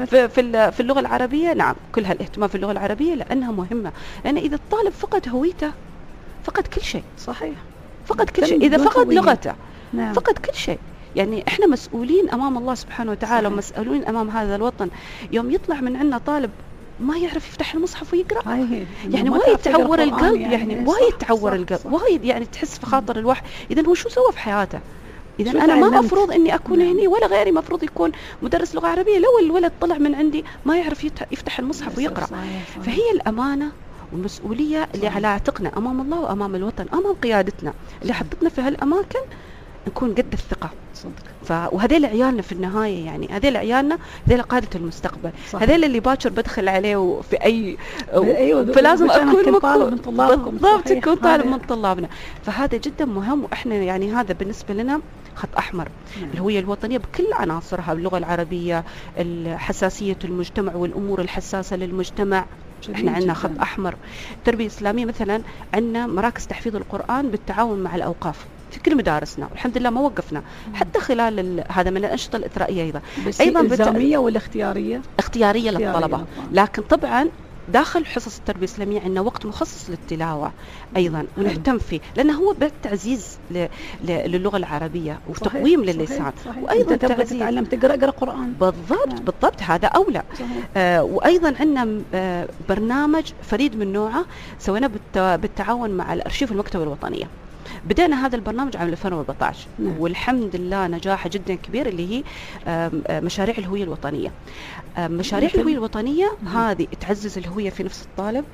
في اللغة العربية. نعم، كل هالاهتمام في اللغة العربية لأنها مهمة، لأن إذا الطالب فقد هويته فقد كل شيء. صحيح، فقد كل شيء. إذا فقد لغته نعم. فقد كل شيء. يعني احنا مسؤولين امام الله سبحانه وتعالى، ومسؤولين امام هذا الوطن. يوم يطلع من عندنا طالب ما يعرف يفتح المصحف ويقرأ، يعني وايد تعور القلب، يعني وايد تعور القلب، وايد يعني تحس في خاطر الواحد إذا هو شو سوى في حياته. إذا أنا ما مفروض إني أكون هني ولا غيري مفروض يكون مدرس لغة عربية لو الولد طلع من عندي ما يعرف يفتح المصحف ويقرأ. فهي الأمانة والمسؤولية اللي على عاتقنا أمام الله وأمام الوطن، أمام قيادتنا اللي حطتنا في هالأماكن، نكون قد الثقة. وهذيل عيالنا في النهاية، يعني هذيل عيالنا، هذيل قادة المستقبل، هذيل اللي باكر بدخل عليه في أي فلازم أكون طالب من طلابكم. بالضبط، يكون طالب من طلابنا. فهذا جدا مهم، وإحنا يعني هذا بالنسبة لنا خط أحمر. الهوية الوطنية بكل عناصرها، اللغة العربية، حساسية المجتمع والأمور الحساسة للمجتمع، احنا عندنا خط أحمر. التربية الإسلامية مثلا عندنا مراكز تحفيظ القرآن بالتعاون مع الأوقاف في كل مدارسنا، والحمد لله ما وقفنا حتى خلال هذا من الأنشطة الإثرائية. أيضا إلزامية ولا اختيارية؟ اختيارية للطلبة، لكن طبعا داخل حصص التربية الإسلامية عندنا وقت مخصص للتلاوة أيضا، ونهتم فيه لأنه هو تعزيز للغة العربية وتقويم للسان. وأيضا تبغى تتعلم تقرأ قرآن. بالضبط هذا أولى. وأيضا عندنا برنامج فريد من نوعه سويناه بالتعاون مع الأرشيف والمكتبة الوطنية. بدأنا هذا البرنامج عام 2014 والحمد لله نجاح جدا كبير، اللي هي مشاريع الهوية الوطنية. مشاريع الهوية الوطنية هذه تعزز الهوية في نفس الطالب،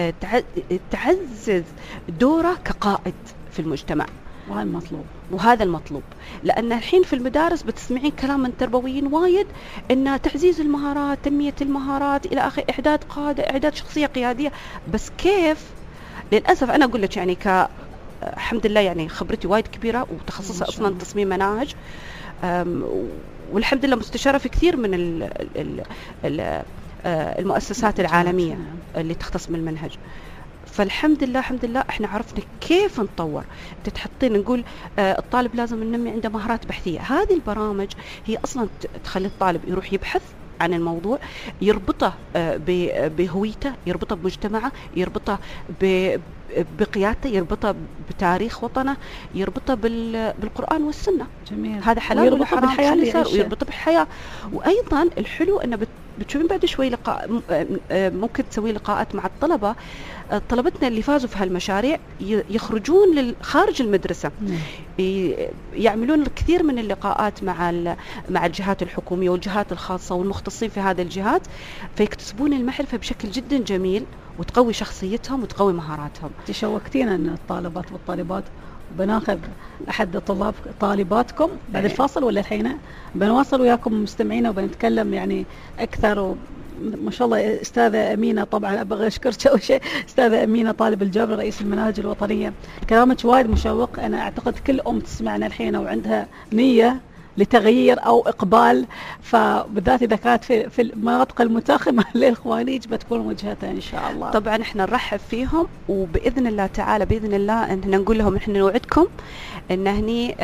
تعزز دوره كقائد في المجتمع، وهذا المطلوب. لأن الحين في المدارس بتسمعين كلام من تربويين وايد إن تعزيز المهارات، تنمية المهارات إلى آخر، إعداد قادة، إعداد شخصية قيادية. بس كيف؟ للأسف أنا أقول لك يعني الحمد لله يعني خبرتي وايد كبيرة، وتخصصها أصلا تصميم مناهج، والحمد لله مستشارة في كثير من المؤسسات العالمية اللي تختص من المنهج. فالحمد لله الحمد لله احنا عرفنا كيف نطور. انت تحطين نقول الطالب لازم ننمي عنده مهارات بحثية. هذه البرامج هي أصلا تخلي الطالب يروح يبحث عن الموضوع، يربطه بهويته، يربطه بمجتمعه، يربطه بقيادته، يربطه بتاريخ وطنه، يربطه بالقرآن والسنة. جميل. هذا حلال وحرام، ويربطه بالحياة. وأيضا الحلو أنه بتشوفين بعد شوي لقاء، ممكن تسوي لقاءات مع الطلبة. طلبتنا اللي فازوا في هالمشاريع يخرجون خارج المدرسة، يعملون الكثير من اللقاءات مع الجهات الحكومية والجهات الخاصة والمختصين في هذه الجهات، فيكتسبون المعرفة بشكل جدا جميل، وتقوي شخصيتهم وتقوي مهاراتهم. تشوقتينا أن الطالبات والطالبات. بناخذ أحد طالباتكم بعد الفاصل، ولا الحين بنواصل وياكم مستمعين وبنتكلم يعني أكثر. ما شاء الله أستاذة أمينة، طبعا أبغى أشكرك أول شيء أستاذة أمينة طالب الجبر رئيس المناهج الوطنية. كلامك وايد مشوق. أنا أعتقد كل أم تسمعنا الحين وعندها نية لتغيير أو إقبال، فبالذات إذا كانت في المناطق المتاخمة للخوانيج بتكون وجهتها إن شاء الله. طبعا إحنا نرحب فيهم، وبإذن الله تعالى بإذن الله إحنا نقول لهم إحنا نوعدكم إن هني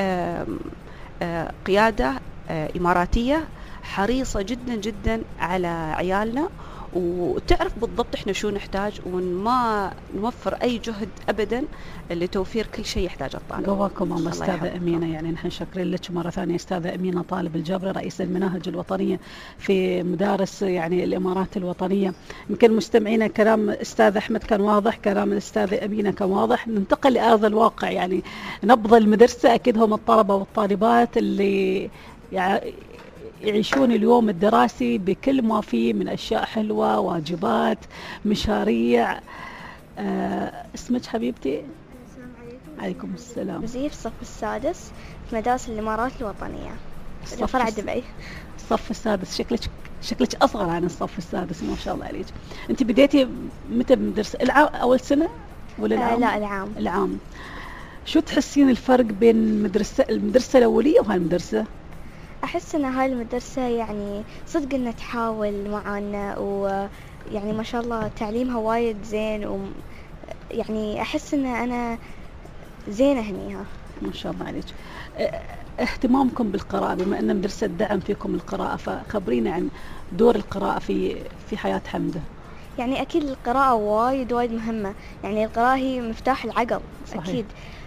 قيادة إماراتية حريصة جدا جدا على عيالنا، وتعرف بالضبط احنا شو نحتاج، وما نوفر اي جهد ابدا لتوفير كل شيء يحتاجه الطالب. قواكم الله استاذه امينه، يعني نحن شاكرين لك مره ثانيه استاذه امينه طالب الجبري رئيس المناهج الوطنيه في مدارس يعني الامارات الوطنيه. يمكن مستمعينا كلام استاذ احمد كان واضح، كلام الاستاذه امينه كان واضح. ننتقل لارض الواقع، يعني نبض المدرسه اكيد هم الطلبه والطالبات اللي يعيشون اليوم الدراسي بكل ما فيه من أشياء حلوة، واجبات، مشاريع. اسمك حبيبتي؟ السلام عليكم. عليكم السلام. وزيف الصف السادس في مدارس الإمارات الوطنية فرع دبي. الصف السادس، شكلك أصغر عن الصف السادس ما شاء الله عليك. أنت بديتي متى بمدرسة أول سنة ولا العام؟ لا العام. العام. شو تحسين الفرق بين المدرسة الأولية وهالمدرسة؟ أحس أن هاي المدرسة يعني صدق أنها تحاول معانا، ويعني ما شاء الله تعليمها وايد زين، ويعني أحس أن أنا زينة هنيها. ما شاء الله عليك. اهتمامكم بالقراءة، بما أن مدرسة دعم فيكم القراءة، فخبرينا عن دور القراءة في حياة حمدة. يعني أكيد القراءة وايد مهمة، يعني القراءة هي مفتاح العقل. صحيح. أكيد،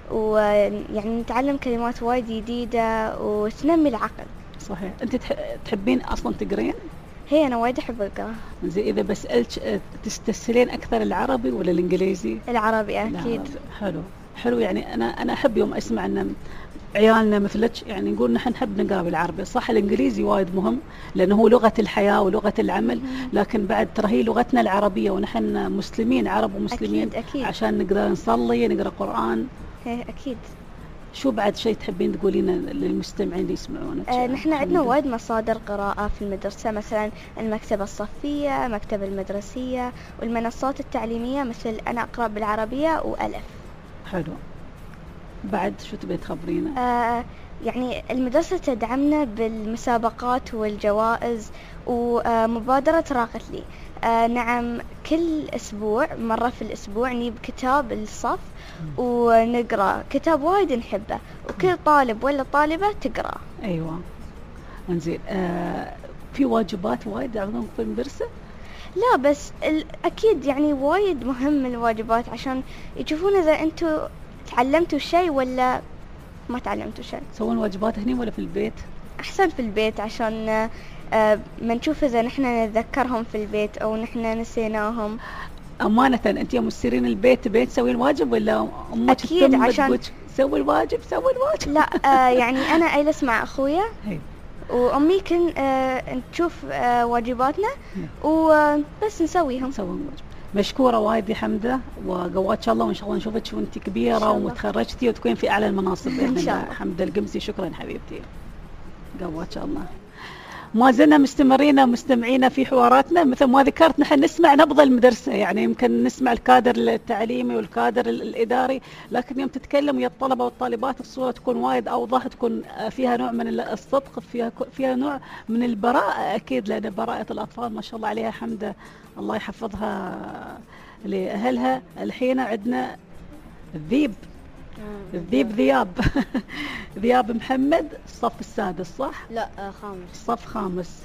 ويعني نتعلم كلمات وايد جديدة وتنمي العقل. صحيح. أنت تحبين أصلا تقرين؟ هي أنا وايد أحب القراءة. زين، إذا بسألك تستسهلين أكثر العربي ولا الإنجليزي؟ العربي أكيد. العربي. حلو يعني أنا أحب يوم أسمع أن عيالنا مثلك يعني نقول نحن نحب نقرأ بالعربي. صح الإنجليزي وايد مهم لأنه هو لغة الحياة ولغة العمل، لكن بعد ترى هي لغتنا العربية، ونحن مسلمين، عرب ومسلمين. أكيد. عشان نقدر نصلي نقرأ قرآن. أكيد. شو بعد شيء تحبين تقولين للمستمعين اللي يسمعونك؟ نحن عندنا وايد مصادر قراءة في المدرسة، مثلا المكتبة الصفية، المكتبة المدرسية، والمنصات التعليمية مثل أنا أقرأ بالعربية وألف. حلو. بعد شو تبي تخبرينا؟ يعني المدرسة تدعمنا بالمسابقات والجوائز ومبادرة راقت لي. نعم، كل أسبوع مرة في الأسبوع نجيب كتاب الصف ونقرأ كتاب وايد نحبه، وكل طالب ولا طالبة تقرأ. أيوة. انزين. في واجبات وايد عندكم في المدرسة؟ لا بس أكيد يعني وايد مهم الواجبات عشان يشوفون إذا أنتوا تعلمتوا شيء ولا ما تعلمتوا شيء. تسوون واجبات هنا ولا في البيت؟ أحسن في البيت عشان ما نشوف إذا نحن نتذكرهم في البيت أو نحن نسيناهم. أمانة أنت يوم تسيرين البيت تبين تسوين الواجب ولا أمك أكيد عشان سوي الواجب؟ لا يعني أنا أجلس مع أخويا وأمي كن تشوف واجباتنا وبس نسويهم. مشكورة وايد يا حمدة، وقوات شاء الله، وإن شاء الله نشوفك وأنت كبيرة ومتخرجتي وتكون في أعلى المناصب بإذن الله. حمدة القمسي، شكرا حبيبتي، قوات شاء الله. ما زلنا مستمرين مستمعين في حواراتنا، مثل ما ذكرت نحن نسمع نبض المدرسة، يعني يمكن نسمع الكادر التعليمي والكادر الإداري، لكن يوم تتكلم ويا الطلبة والطالبات الصورة تكون وايد أوضح، تكون فيها نوع من الصدق، فيها نوع من البراءة أكيد، لأن براءة الأطفال ما شاء الله عليها حمدة الله يحفظها لأهلها. الحين عندنا الذيب ذياب ذياب محمد، الصف السادس صح؟ لا خامس. صف خامس.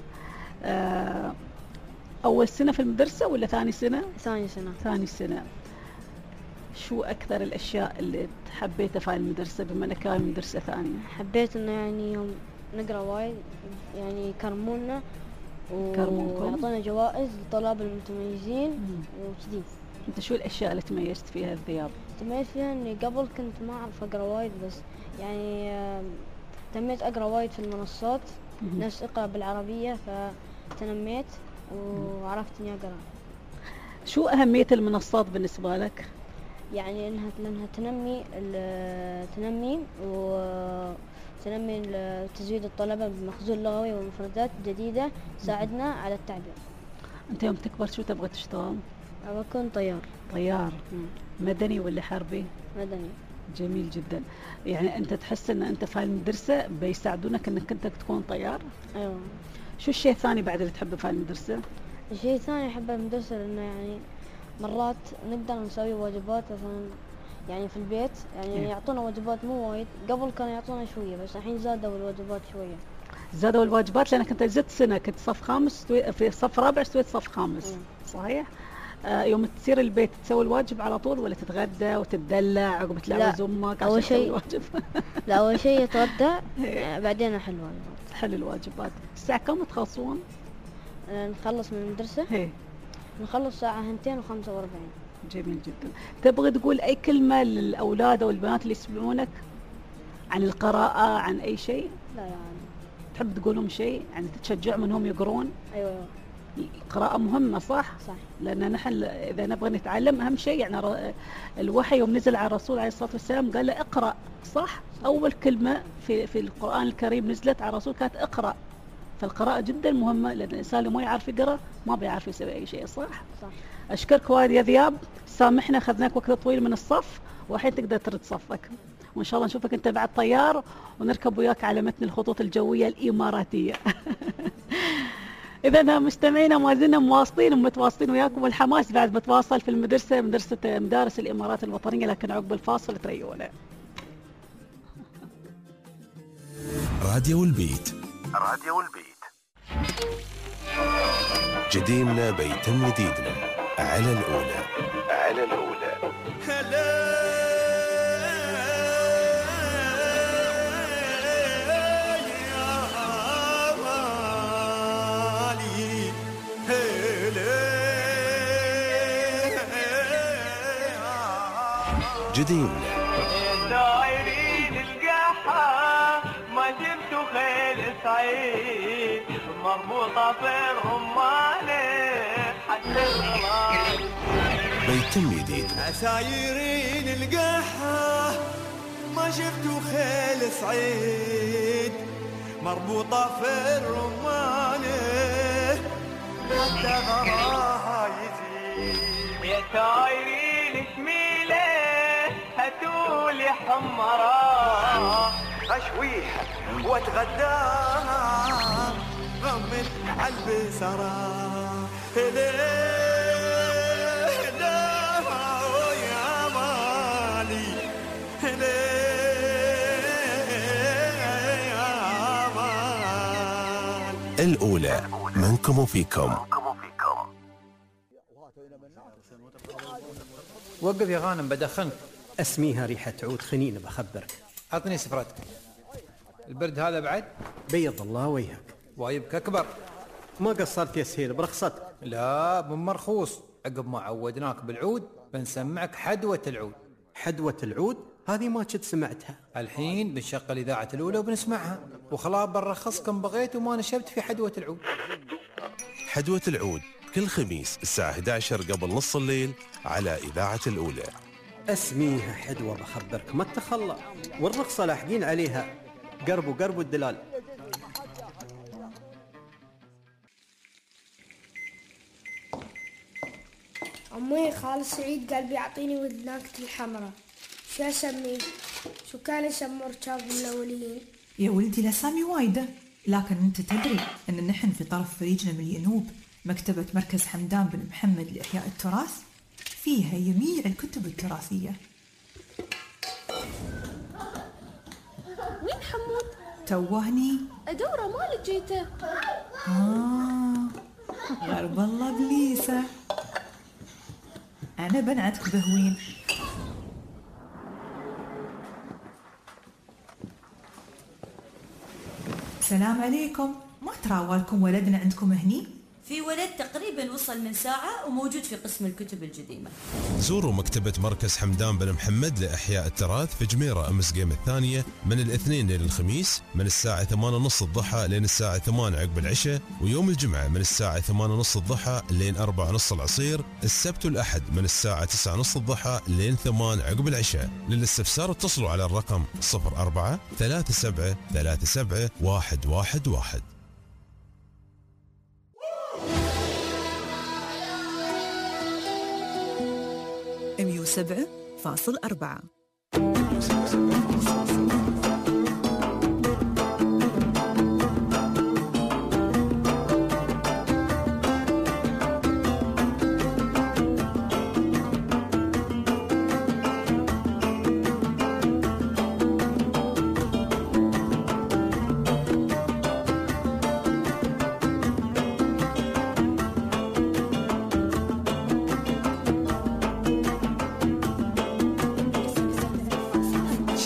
أول سنة في المدرسة ولا ثاني سنة؟ ثاني سنة. ثاني سنة. شو أكثر الأشياء اللي حبيتها في المدرسة بما أنك كان مدرسة ثانية؟ حبيت إنه يعني يوم نقرأ وايد يعني يكرمونا ويعطونا جوائز للطلاب المتميزين وكذي. أنت شو الأشياء اللي تميزت فيها الذياب؟ تميزت فيها إني قبل كنت ما أعرف أقرأ وايد، بس يعني تميت أقرأ وايد في المنصات، ناس اقرأ بالعربية فتنميت وعرفت إني أقرأ. شو أهمية المنصات بالنسبة لك؟ يعني لأنها تنمي وتنمي تزويد الطلبة بمخزون لغوي ومفردات جديدة تساعدنا على التعبير. أنت يوم تكبر شو تبغى تشتغل؟ بكون طيار. طيار. مدني ولا حربي؟ مدني. جميل جدا. يعني أنت تحس أن أنت في المدرسة بيساعدونك أنك أنت تكون طيار؟ أيوة. شو الشيء الثاني بعد اللي تحبه في المدرسة؟ الشيء الثاني أحبه في المدرسة لأنه يعني مرات نقدر نسوي واجبات مثلا يعني في البيت، يعني يعطونا واجبات مو وايد، قبل كانوا يعطونا شوية بس الحين زادوا الواجبات شوية. زادوا الواجبات لأنك أنت زدت سنة، كنت صف خامس في صف رابع استويت صف خامس. صحيح؟ يوم تصير البيت تسوي الواجب على طول ولا تتغدى وتتدلع عقب تلعب امك اول شيء الواجب؟ لا اول شيء اتغدى بعدين احل الواجبات. تحل الواجبات. الساعة كم تخلصون؟ نخلص من المدرسة نخلص الساعة 2:45. جميل جدا. تبغى تقول اي كلمة للاولاد او البنات اللي يسمعونك عن القراءة عن اي شيء؟ لا يعني تحب تقول لهم شيء يعني تشجعهم انهم يقرون؟ ايوه القراءة مهمة صح؟ صح. لأن نحن إذا نبغى نتعلم أهم شيء يعني الوحي يوم نزل على الرسول عليه الصلاة والسلام قال له اقرأ صح؟ أول كلمة في القرآن الكريم نزلت على الرسول كانت اقرأ. فالقراءة جدا مهمة لأن الإنسان اللي ما يعرف يقرأ ما بيعرف يسوي أي شيء صح؟ صح. أشكرك وايد يا ذياب، سامحنا أخذناك وقت طويل من الصف والحين تقدر ترد صفك، وإن شاء الله نشوفك أنت بعد طيار ونركب وياك على متن الخطوط الجوية الإماراتية. إذا مستمعينا ما زلنا مواصلين ومتواصلين وياكم، والحماس بعد متواصل في المدرسة مدارس الإمارات الوطنية، لكن عقب الفاصل تريونا. راديو البيت. جديمنا بيتم جديدنا على الأولى. جديمنا دايرين القحة ما جبتوا خيل سعيد مربوطة في الرمانة حتى الغلال. بيتم جديدنا. عسايرين القحة ما شفتوا خيل سعيد مربوطة في الرمانة حتى غراها يزيد. يا سايرين شميلة هاتولي حمراء اشويها واتغداها غمت عالبسرة. يا مالي يا مال. الأولى منكم وفيكم. وقف يا غانم بدخنك. اسميها ريحة عود خنين بخبرك. عطني سفرتك. البرد هذا بعد بيض الله وجهك. وايبك اكبر. ما قصرت يا سهيل برخصتك. لا من مرخوص. عقب ما عودناك بالعود بنسمعك حدوة العود. حدوة العود هذه ما كنت سمعتها. الحين بنشغل إذاعة الأولى وبنسمعها، وخلاص بنرخصكم بغيت وما نشبت في حدوة العود. حدوة العود كل خميس الساعة 11 قبل نص الليل على إذاعة الأولى. اسميها حدوة بخبرك ما تخلى، والرخصة لاحقين عليها قرب الدلال. أمي خال سعيد قال بيعطيني وذناكة الحمراء، شو أسميه؟ شو كان يسموه ركاب الأوليين؟ يا ولدي الأسامي وايدة، لكن أنت تدري أن نحن في طرف فريجنا من الينوب مكتبة مركز حمدان بن محمد لإحياء التراث فيها جميع الكتب التراثية. وين حمود؟ توهني أدوره مالك جيته. غرب الله بليسة، أنا بنعتك بهوين. السلام عليكم، ما تراوالكم ولدنا عندكم هني؟ في ولد تقريبا وصل من ساعة وموجود في قسم الكتب القديمة. زوروا مكتبة مركز حمدان بن محمد لإحياء التراث في جميرة أمس قيم الثانية من الاثنين لين الخميس من الساعة 8:30 الضحى لين الساعة 8 عقب العشاء، ويوم الجمعة من الساعة 8:30 الضحى لين 4:30 العصير، السبت والأحد من الساعة 9:30 الضحى لين 8 عقب العشاء. للاستفسار اتصلوا على الرقم 04 37 37 111. 107.4.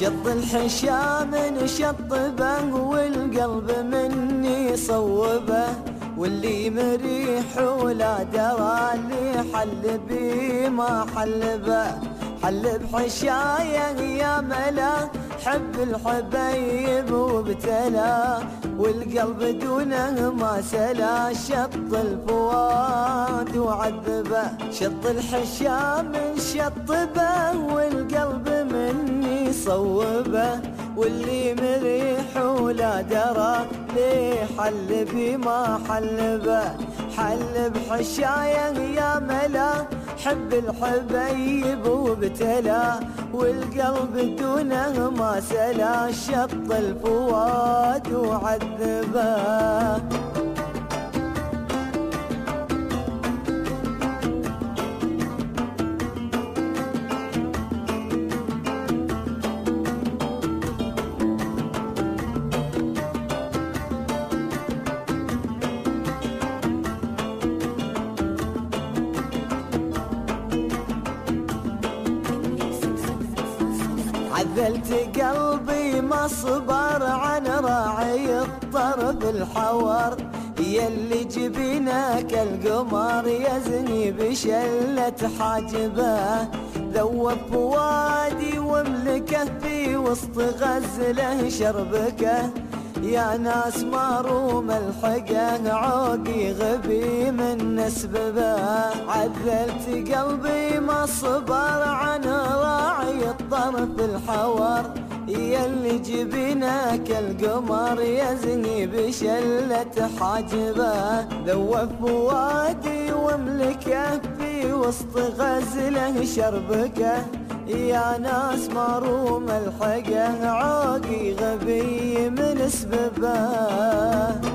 شط الحشام شطبه والقلب مني صوبه، واللي مريح ولا درى اللي حل بي ما حل به، حل بحشايه يا ملا حب الحبيب وابتلى، والقلب دونه ما سلا شط الفؤاد وعذبه، شط الحشام شطبه والقلب مني صوبه، واللي مريح ولا درى ليه حل بي ما حل به، حل بحشايه يا ملا حب الحبيب وابتلى، والقلب دونه ما سلا شط الفؤاد وعذبه. عذلت قلبي ما صبر عن راعي الطرف الحور، يلي جبينك القمر يزني بشلة حاجبه، ذوب فؤادي واملكه في وسط غزله شربكه، يا ناس ماروم الحقه عوقي غبي من نسببه، عذلت قلبي ما صبر عن راعي الطرف الحور، يلي جبينك القمر يزني بشلة حاجبه، ذوب فؤادي واملكه في وسط غزله شربكه، يا ناس ماروم الحقه عوقي غبي من سببه.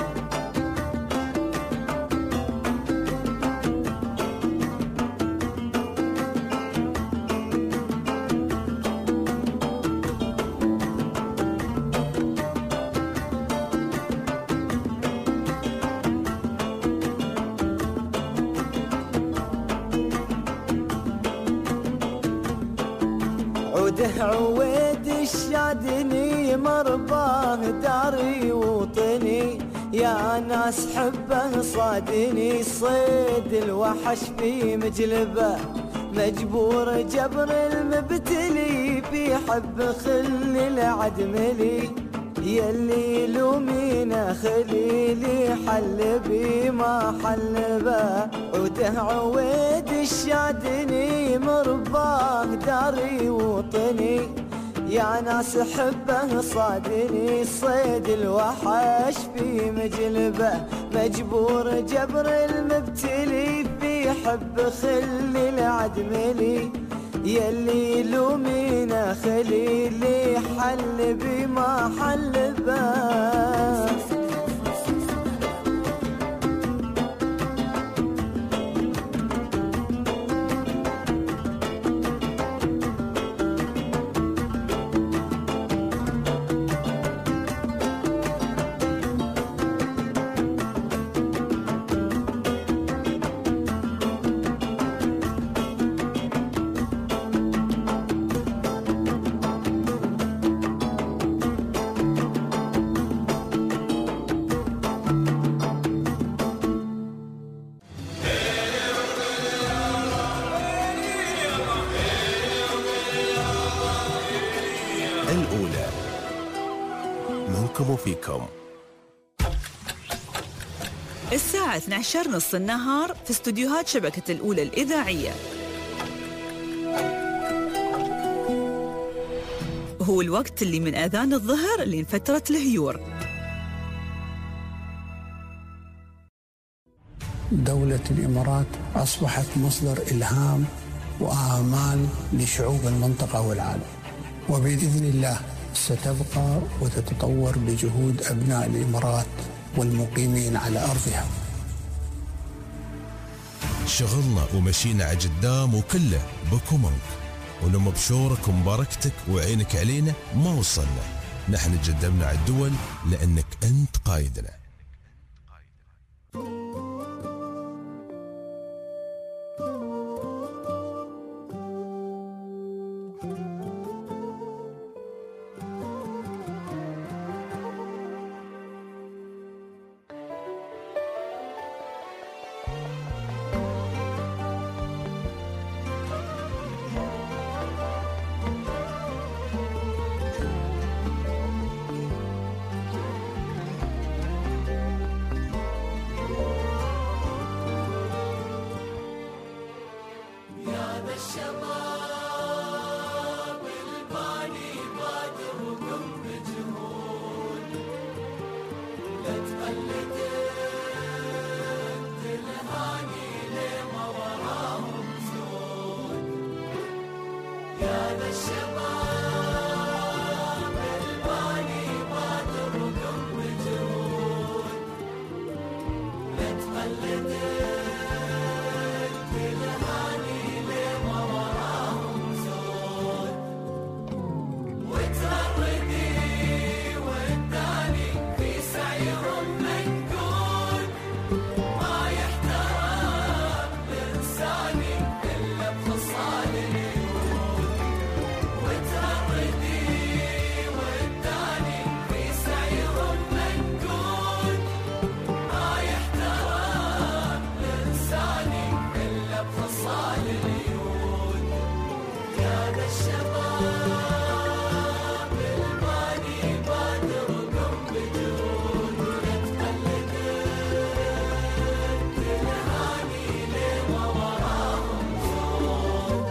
عويد الشادني مرباه داري وطني، يا ناس حبه صادني صيد الوحش في مجلبه، مجبور جبر المبتلي في حب خل العدملي، يلي لومينا خليلي حل بي ما حل به، عوده عويد الشادني مرباه داري وطني، يا ناس حبه صادني صيد الوحش في مجلبه، مجبور جبر المبتلي في حب خل العدملي، يلي لومينا خليلي حل بي ما حل به. الأولى منكم وفيكم. الساعة 12:30 النهار في استوديوهات شبكة الأولى الإذاعية. هو الوقت اللي من آذان الظهر لفترة الهيور. دولة الإمارات أصبحت مصدر إلهام وآمال لشعوب المنطقة والعالم، وبإذن الله ستبقى وتتطور بجهود أبناء الإمارات والمقيمين على أرضها. شغلنا ومشينا على قدام وكله بكم انت، ولما بشورك ومباركتك وعينك علينا ما وصلنا، نحن قدمنا على الدول لأنك أنت قايدنا. ذا الشباب الباني بادركم بجهود لا تقلد الهاني لما وراهم زود يا ذا الشباب الباني بادركم بجهود لا تقلد الهاني لما وراهم زود وتهردي والداني في سعيهم منكون ما يحترم الإنساني إلا بخصال اليود وتهردي والداني في سعيهم منكون ما يحترم الإنساني إلا بخصال اليود يا ذا الشباب الباني بادركم بجهود لا تقلد الهاني لما وراهم زود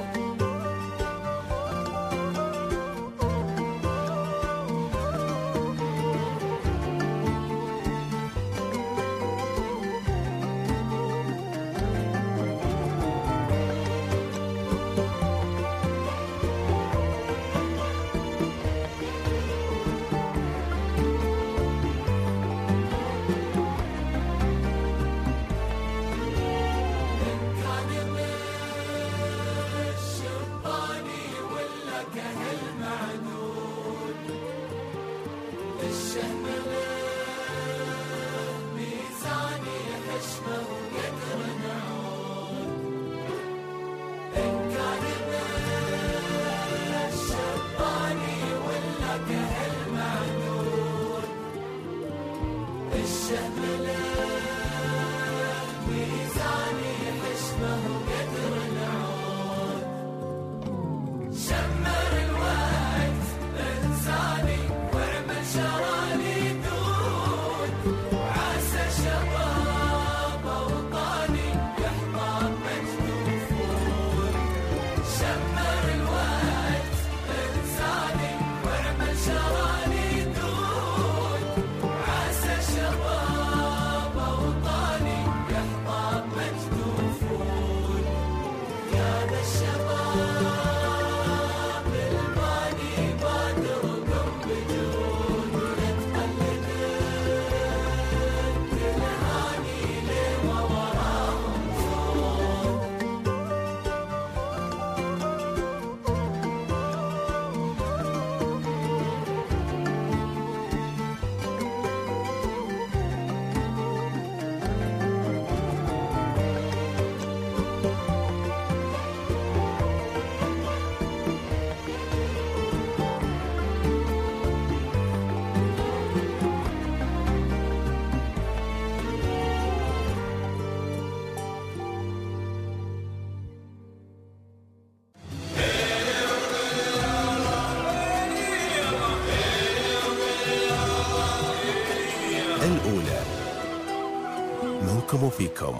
كان الشباني ولا كهل معدود الشهم له ميزاني حشمه وقدر نعود إن كان الشباني ولا كهل معدود الشهم له ميزاني حشمه وقدر نعود شمر الوقت انساني واعمل شراني دود عسى شباب اوطاني يحظى بمجد وفود شمر الوقت انساني واعمل شراني دود عسى شباب اوطاني يحظى بمجد وفود يا ذا الشباب الباني بادركم بجهود لا تقلد الهاني لما وراهم زود الأولى منكم وفيكم.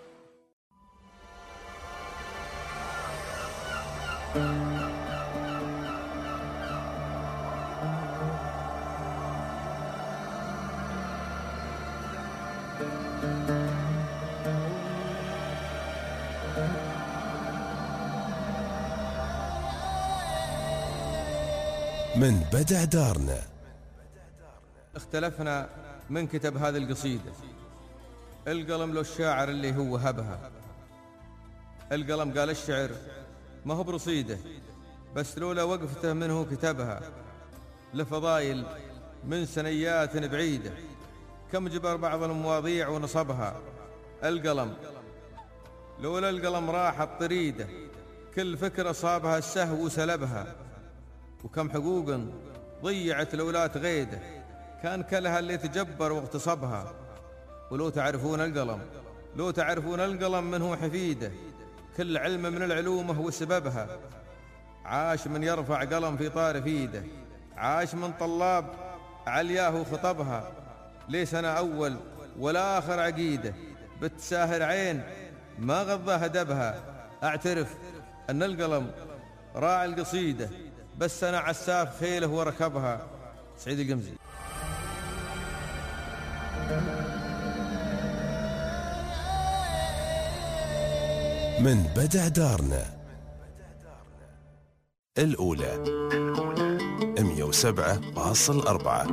من بدع دارنا اختلفنا من كتب هذه القصيدة. القلم له الشاعر اللي هو هبها. القلم قال الشعر ما هو برصيده، بس لولا وقفته منه كتبها. لفضايل من سنيات بعيدة، كم جبر بعض المواضيع ونصبها. القلم لولا القلم راحت طريده، كل فكرة صابها السهو وسلبها. وكم حقوق ضيعت لولات غيده، كان كلها اللي تجبر واغتصبها. ولو تعرفون القلم، لو تعرفون القلم من هو حفيده، كل علم من العلوم هو سببها. عاش من يرفع قلم في طارف ايده، عاش من طلاب علياه خطبها. ليس انا اول ولا اخر عقيده، بتساهر عين ما غضاها دبها. اعترف أن القلم راعي القصيدة، بس أنا عساف خيله وركبها. سعيد القمزي. من بدع دارنا الأولى 107.4.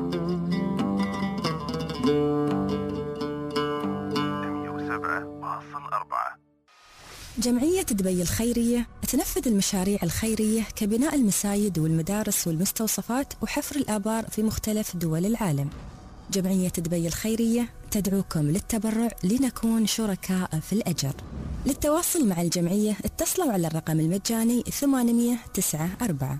جمعية دبي الخيرية تنفذ المشاريع الخيرية كبناء المساجد والمدارس والمستوصفات وحفر الآبار في مختلف دول العالم. جمعية دبي الخيرية تدعوكم للتبرع لنكون شركاء في الأجر. للتواصل مع الجمعية اتصلوا على الرقم المجاني 894.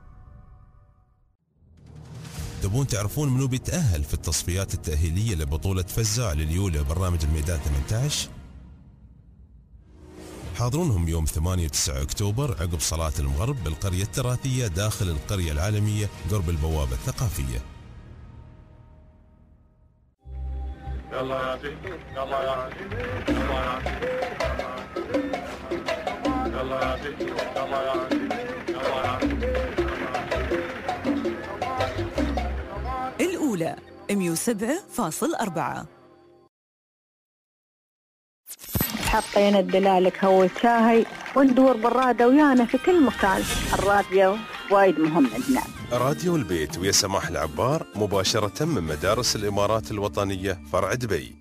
تبون تعرفون منو بيتأهل في التصفيات التأهيلية لبطولة فزاع لليولة برنامج الميدان 18؟ حاضرونهم يوم 8 و9 أكتوبر عقب صلاة المغرب بالقرية التراثية داخل القرية العالمية قرب البوابة الثقافية. يلا يا عزيز، يلا يا عزيز، يلا يا عزيز، يلا يا عزيز، يلا يا عزيز، يلا يا عزيز. الأولى 107.4. حطينا الدلالك هو الشاهي وندور بالرادة ويانا في كل مكان. الراديو وايد مهم عندنا. راديو البيت ويا سماح العبار مباشرة من مدارس الإمارات الوطنية فرع دبي.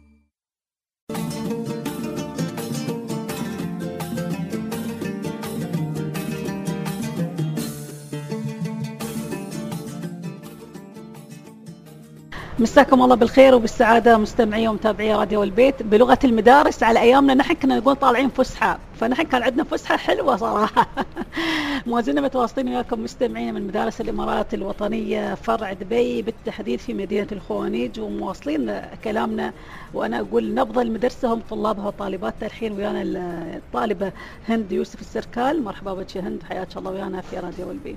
مساكم الله بالخير وبالسعادة مستمعي ومتابعي راديو البيت. بلغة المدارس على أيامنا نحن كنا نقول طالعين فسحة، فنحن كان عندنا فسحة حلوة صراحة. موازنة متواصلين وياكم مستمعين من مدارس الإمارات الوطنية فرع دبي بالتحديد في مدينة الخوانيج، ومواصلين كلامنا وأنا أقول نبض المدرسة هم طلابها وطالباتها. الحين ويانا الطالبة هند يوسف السركال. مرحبا بك يا هند، حياك الله ويانا في راديو البيت.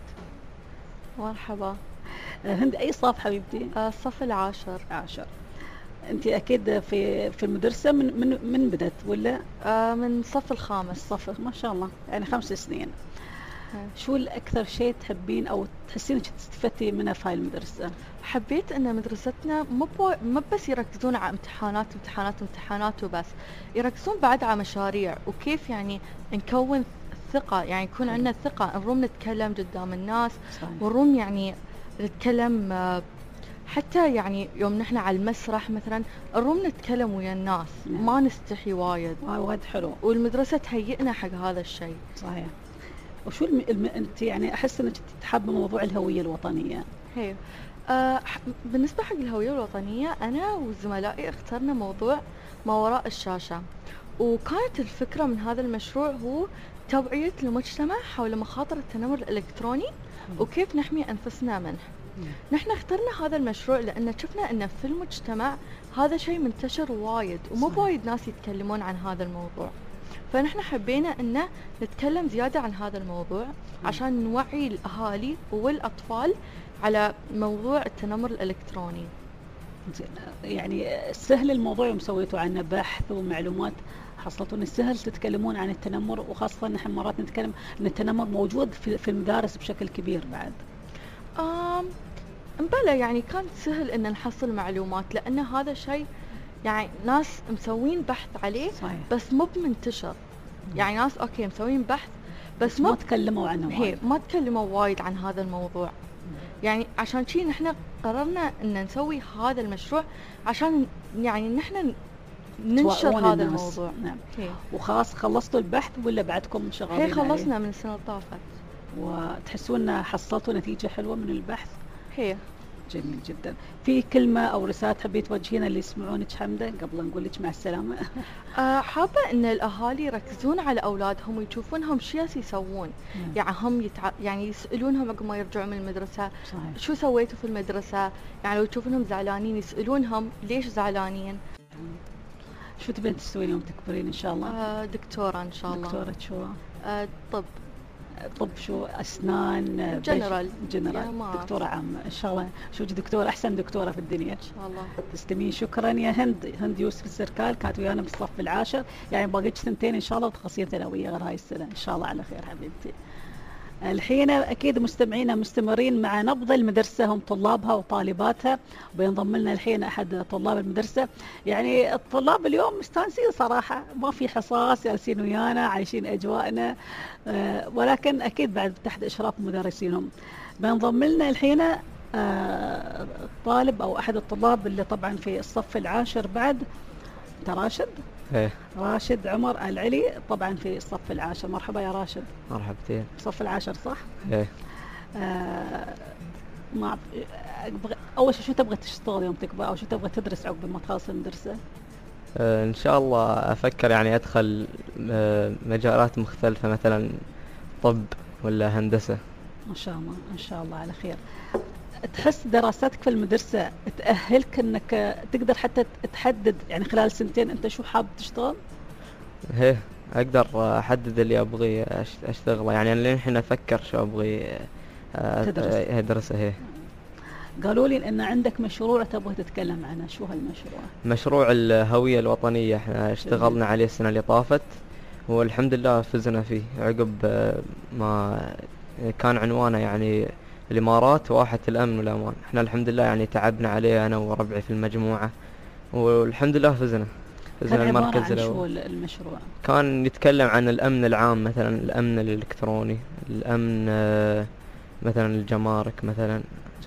مرحبا هند. أي صف حبيبتي؟ الصف العاشر. أنت أكيد في المدرسة من بدت ولا؟ من الصف الخامس. صف ما شاء الله، يعني 5 سنين. شو الأكثر شيء تحبين أو تحسين إنك تستفدتي منها في هاي المدرسة؟ حبيت أن مدرستنا مو بس يركزون على امتحانات وبس، يركزون بعد على مشاريع وكيف يعني نكون ثقة، يعني يكون عندنا ثقة، نروم نتكلم قدام الناس، ونروم يعني نتكلم حتى يعني يوم نحن على المسرح مثلا نروم نتكلم ويا الناس. ما نستحي وايد. وايد حلو. والمدرسة تهيئنا حق هذا الشيء. صحيح. وشو انت يعني احس انك تحب موضوع الهوية الوطنية. هي بالنسبة حق الهوية الوطنية أنا وزملائي اخترنا موضوع ما وراء الشاشة، وكانت الفكرة من هذا المشروع هو توعية المجتمع حول مخاطر التنمر الإلكتروني وكيف نحمي أنفسنا منه. نحن اخترنا هذا المشروع لأن شفنا أن في المجتمع هذا شيء منتشر وايد ومو وايد ناس يتكلمون عن هذا الموضوع، فنحن حبينا أن نتكلم زيادة عن هذا الموضوع عشان نوعي الأهالي والأطفال على موضوع التنمر الإلكتروني. يعني سهل الموضوع يوم سويتوا عنه بحث ومعلومات حصلتوا ان السهل تتكلمون عن التنمر، وخاصة نحن مرات نتكلم ان التنمر موجود في المدارس بشكل كبير بعد. بلى يعني كان سهل ان نحصل معلومات لان هذا شيء يعني ناس مسوين بحث عليه. صحيح. بس مو منتشر. يعني ناس اوكي مسوين بحث بس ما تكلموا عنه وايد. ما تكلموا وايد عن هذا الموضوع. يعني عشان شيء نحن قررنا ان نسوي هذا المشروع عشان يعني نحن ننشر هذا الموضوع. نعم. وخلاص خلصتوا البحث ولا بعدكم شغالين عليه؟ خلصنا من السنة اللي طافت. وتحسون حصلتوا نتيجة حلوة من البحث؟ هي جميل جدا. في كلمة أو رسالة تحبي توجهينها اللي يسمعونك حمدة قبل نقول لك مع السلامة؟ حابة إن الأهالي يركزون على أولادهم ويشوفونهم شو يسوون. يعني هم يعني يسألونهم قبل ما يرجعوا من المدرسة. صحيح. شو سويتوا في المدرسة؟ يعني لو يشوفونهم زعلانين يسألونهم ليش زعلانين. شو تبين تسوين يوم تكبرين إن شاء الله؟ دكتورة إن شاء الله. دكتورة شو؟ طب. طب شو أسنان جنرال. جنرال ما دكتورة عامة إن شاء الله. شو دكتورة أحسن دكتورة في الدنيا إن شاء الله. تسلمين. شكرا يا هند يوسف السركال، كانت ويانا بالصف العاشر، يعني باقيك سنتين إن شاء الله وتخلصين ثانوية غير هاي السنة إن شاء الله على خير حبيبتي. الحين أكيد مستمعينا مستمرين مع نبض المدرسة، هم طلابها وطالباتها، وبينضم لنا الحين أحد طلاب المدرسة. يعني الطلاب اليوم مستانسين صراحة، ما في حصص، جالسين ويانا عايشين أجواءنا، ولكن أكيد بعد تحت إشراف مدرسينهم. بينضم لنا الحين طالب أو أحد الطلاب اللي طبعا في الصف العاشر بعد. أنت راشد؟ ايه راشد عمر العلي طبعا في الصف العاشر. مرحبا يا راشد. مرحبتين. الصف العاشر صح؟ ايه. ما اول شيء شو تبغى تشتغل يوم تكبر، او شو تبغى تدرس عقب ما تخلص المدرسة؟ ان شاء الله افكر يعني ادخل مجالات مختلفة، مثلا طب ولا هندسة. ما شاء الله ان شاء الله على خير. تحس دراستك في المدرسة تأهلك انك تقدر حتى تحدد يعني خلال سنتين انت شو حاب تشتغل؟ ايه اقدر احدد اللي ابغي اشتغله، يعني انا الحين افكر شو ابغي ادرسه. ايه. قالوا لي ان عندك مشروع تبغى تتكلم عنه، شو هالمشروع؟ مشروع الهوية الوطنية، احنا اشتغلنا عليه السنة اللي طافت والحمد لله فزنا فيه عقب ما كان عنوانه يعني الإمارات واحة الأمن والأمان. احنا الحمد لله يعني تعبنا عليه أنا وربعي في المجموعة والحمد لله فزنا المركز الأول. شو المشروع؟ كان يتكلم عن الأمن العام، مثلا الأمن الإلكتروني، الأمن مثلا الجمارك مثلا.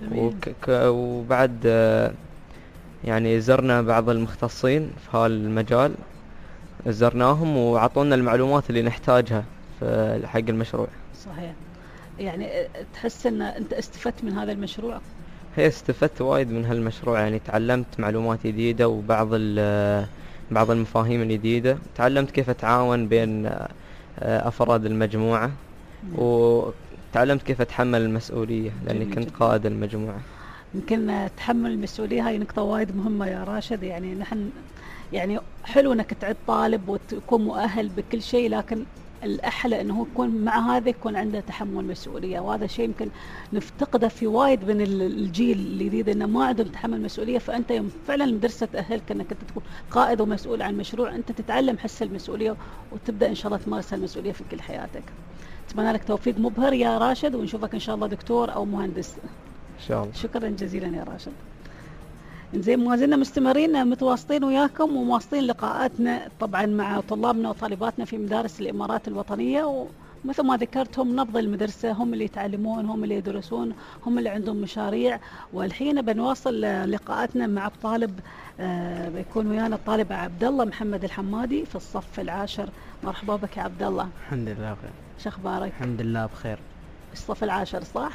وبعد يعني زرنا بعض المختصين في هالمجال، زرناهم وعطونا المعلومات اللي نحتاجها في حق المشروع. صحيح. يعني تحس ان انت استفدت من هذا المشروع؟ هي استفدت وايد من هالمشروع، يعني تعلمت معلومات جديدة وبعض بعض المفاهيم الجديدة، تعلمت كيف اتعاون بين افراد المجموعة، وتعلمت كيف اتحمل المسؤولية لاني كنت قائد المجموعة. يمكن تحمل المسؤولية هاي نقطة وايد مهمة يا راشد. يعني نحن يعني حلو انك تعد طالب وتكون مؤهل بكل شيء، لكن الأحلى أنه يكون مع هذا يكون عنده تحمل مسؤولية، وهذا شيء يمكن نفتقده في وايد من الجيل الجديد، أنه ما عندهم تحمل مسؤولية. فأنت يوم فعلا المدرسة تأهلك أنك أنت تكون قائد ومسؤول عن مشروع، أنت تتعلم حس المسؤولية وتبدأ إن شاء الله تمارس المسؤولية في كل حياتك. أتمنى لك توفيق مبهر يا راشد، ونشوفك إن شاء الله دكتور أو مهندس إن شاء الله. شكرا جزيلا يا راشد. زين، ما زلنا مستمرين متواصلين وياكم ومواصلين لقاءاتنا طبعا مع طلابنا وطالباتنا في مدارس الإمارات الوطنية، ومثل ما ذكرت هم نبض المدرسة، هم اللي يتعلمون، هم اللي يدرسون، هم اللي عندهم مشاريع. والحين بنواصل لقاءاتنا مع الطالب بيكون ويانا الطالب عبد الله محمد الحمادي في الصف العاشر. مرحبا بك يا عبد الله. الحمد لله بخير. شو اخبارك؟ الحمد لله بخير. الصف العاشر صح؟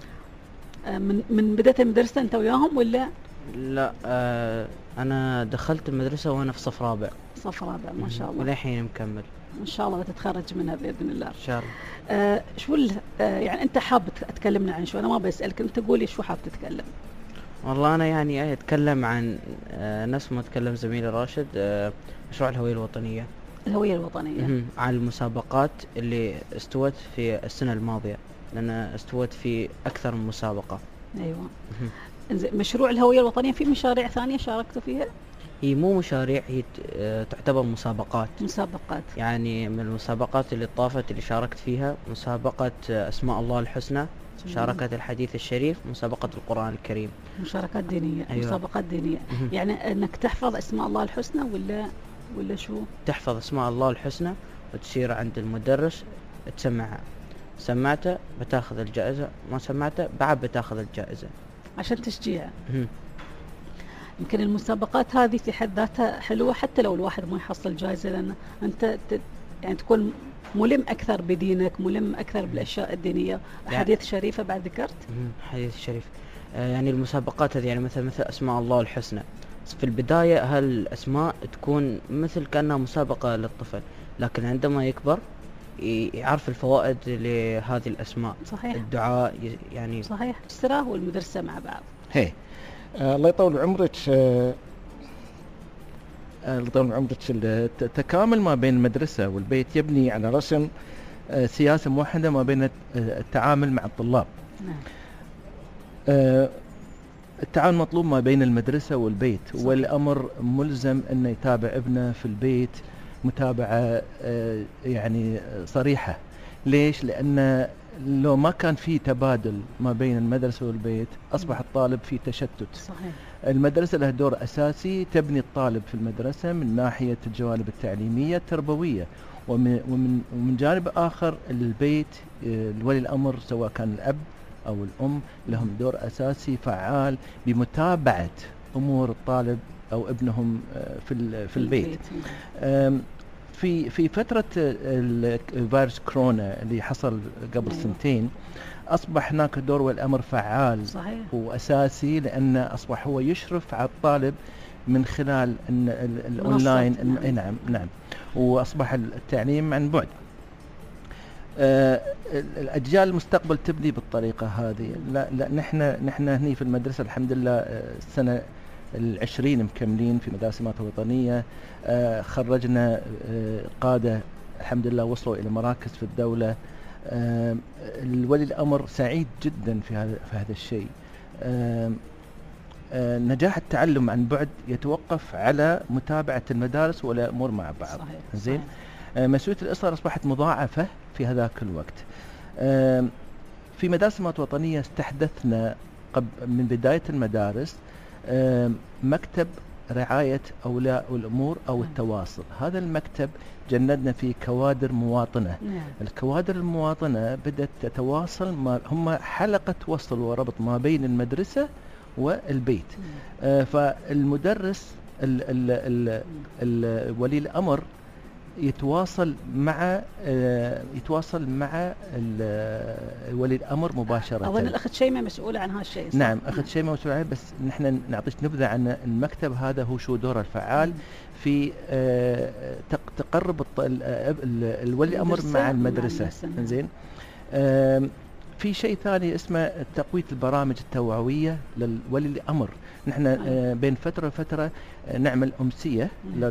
من بدأت المدرسة انت وياهم ولا؟ لا انا دخلت المدرسة وانا في صف رابع. صف رابع ما شاء الله. وللحين مكمل. ان شاء الله بتتخرج منها باذن الله. ان شاء الله. شو يعني انت حاب تكلمنا عن شو؟ انا ما بسألك، انت قولي شو حاب تتكلم. والله انا يعني اتكلم عن نفس ما تكلم زميلي راشد، مشروع الهوية الوطنية. الهوية الوطنية. عن المسابقات اللي استوت في السنة الماضية، لأن استوت في أكثر من مسابقة. أيوة. مشروع الهوية الوطنية في مشاريع ثانية شاركتوا فيها؟ هي مو مشاريع، هي تعتبر مسابقات. مسابقات. يعني من المسابقات اللي طافت اللي شاركت فيها مسابقة أسماء الله الحسنى، مشاركة الحديث الشريف، مسابقة القرآن الكريم. مشاركات دينية. أيوة. مسابقات دينية. يعني أنك تحفظ أسماء الله الحسنى ولا شو؟ تحفظ أسماء الله الحسنى وتسير عند المدرس تسمعها، سمعته بتاخذ الجائزة، ما سمعته بعد بتاخذ الجائزة عشان تشجيع. يمكن المسابقات هذه في حد ذاتها حلوة حتى لو الواحد ما يحصل جائزة، لأن أنت يعني تكون ملم أكثر بدينك، ملم أكثر بالأشياء الدينية. حديث شريفة بعد ذكرت. حديث شريف. يعني المسابقات هذه يعني مثل أسماء الله الحسنى، في البداية هالأسماء تكون مثل كأنها مسابقة للطفل، لكن عندما يكبر يعرف الفوائد لهذه الأسماء. صحيح. الدعاء يعني. صحيح. السراه والمدرسة مع بعض. هي الله يطول عمرك. الله يطول عمرك. التكامل ما بين المدرسة والبيت يبني على رسم سياسة موحدة ما بين التعامل مع الطلاب. نعم. التعاون مطلوب ما بين المدرسة والبيت، والأمر ملزم أنه يتابع ابنه في البيت متابعة يعني صريحة. ليش؟ لأن لو ما كان في تبادل ما بين المدرسة والبيت أصبح الطالب في تشتت. صحيح. المدرسة لها دور أساسي، تبني الطالب في المدرسة من ناحية الجوانب التعليمية التربوية، ومن جانب آخر البيت الولي الأمر سواء كان الأب أو الأم لهم دور أساسي فعال بمتابعة أمور الطالب أو ابنهم في البيت. في فترة الفيروس كورونا اللي حصل قبل سنتين أصبح هناك دور والأمر فعال. صحيح. وأساسي، لأن أصبح هو يشرف على الطالب من خلال الأونلاين. نعم. وأصبح التعليم عن بعد. الأجيال المستقبل تبني بالطريقة هذه. لا نحن هني في المدرسة الحمد لله السنة 20 مكملين في مدارس الإمارات الوطنية. خرجنا قادة الحمد لله وصلوا إلى مراكز في الدولة. الولي الأمر سعيد جدا في هذا الشيء. نجاح التعلم عن بعد يتوقف على متابعة المدارس والأمور مع بعض. صحيح. زين. مسؤولية الأسرة أصبحت مضاعفة في هذاك الوقت. في مدارس الإمارات الوطنية استحدثنا من بداية المدارس مكتب رعاية أولياء الأمور أو التواصل. هذا المكتب جندنا فيه كوادر مواطنة. الكوادر المواطنة بدأت تتواصل، هم حلقة وصل وربط ما بين المدرسة والبيت. فالمدرس ولي الأمر يتواصل مع ولي الأمر مباشرة. أظن الأخت شيماء مسؤولة عن هالشيء. نعم، أخت شيماء مسؤولة عنه، بس نحن نعطيك نبذة عن المكتب هذا. هو شو دوره الفعال في تقرب الولي الأمر مع المدرسة. زين. في شيء ثاني اسمه تقوية البرامج التوعوية للولي الأمر. نحن بين فترة وفترة نعمل أمسية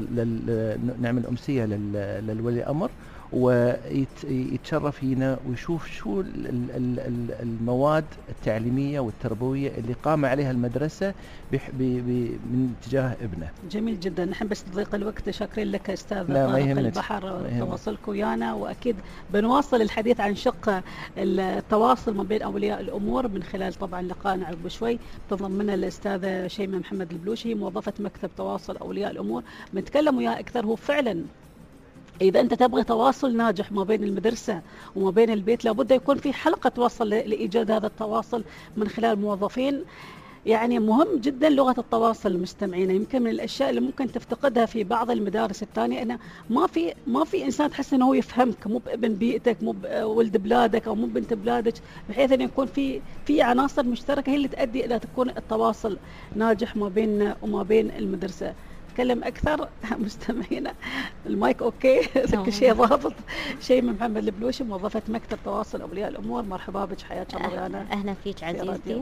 للولي الأمر، ويتشرف هنا ويشوف شو المواد التعليمية والتربوية اللي قام عليها المدرسة من تجاه ابنه. جميل جدا. نحن بس ضيق الوقت شاكرين لك أستاذ طارق البحر تواصلك ويانا، وأكيد بنواصل الحديث عن شق التواصل ما بين أولياء الأمور من خلال طبعا لقاءنا عقب شوي. تضمنا الأستاذة شيماء محمد البلوشي موظفة مكتب تواصل أولياء الأمور. بنتكلم وياه أكثر. هو فعلا إذا أنت تبغي تواصل ناجح ما بين المدرسة وما بين البيت لابد يكون في حلقة وصل لإيجاد هذا التواصل من خلال موظفين. يعني مهم جدا لغة التواصل المستمعين. يمكن من الأشياء اللي ممكن تفتقدها في بعض المدارس الثانية أنه ما في إنسان تحس أنه هو يفهمك، مو بابن بيئتك، مو بولد بلادك أو مو بنت بلادك، بحيث أن يكون في عناصر مشتركة هي اللي تؤدي إلى تكون التواصل ناجح ما بيننا وما بين المدرسة. تكلم أكثر مستمعينا. المايك أوكي، كل شيء ضابط. شيماء محمد البلوشي موظفة مكتب تواصل أولياء الأمور، مرحبا بك، حياك الله ويانا. أهلا فيك عزيزتي.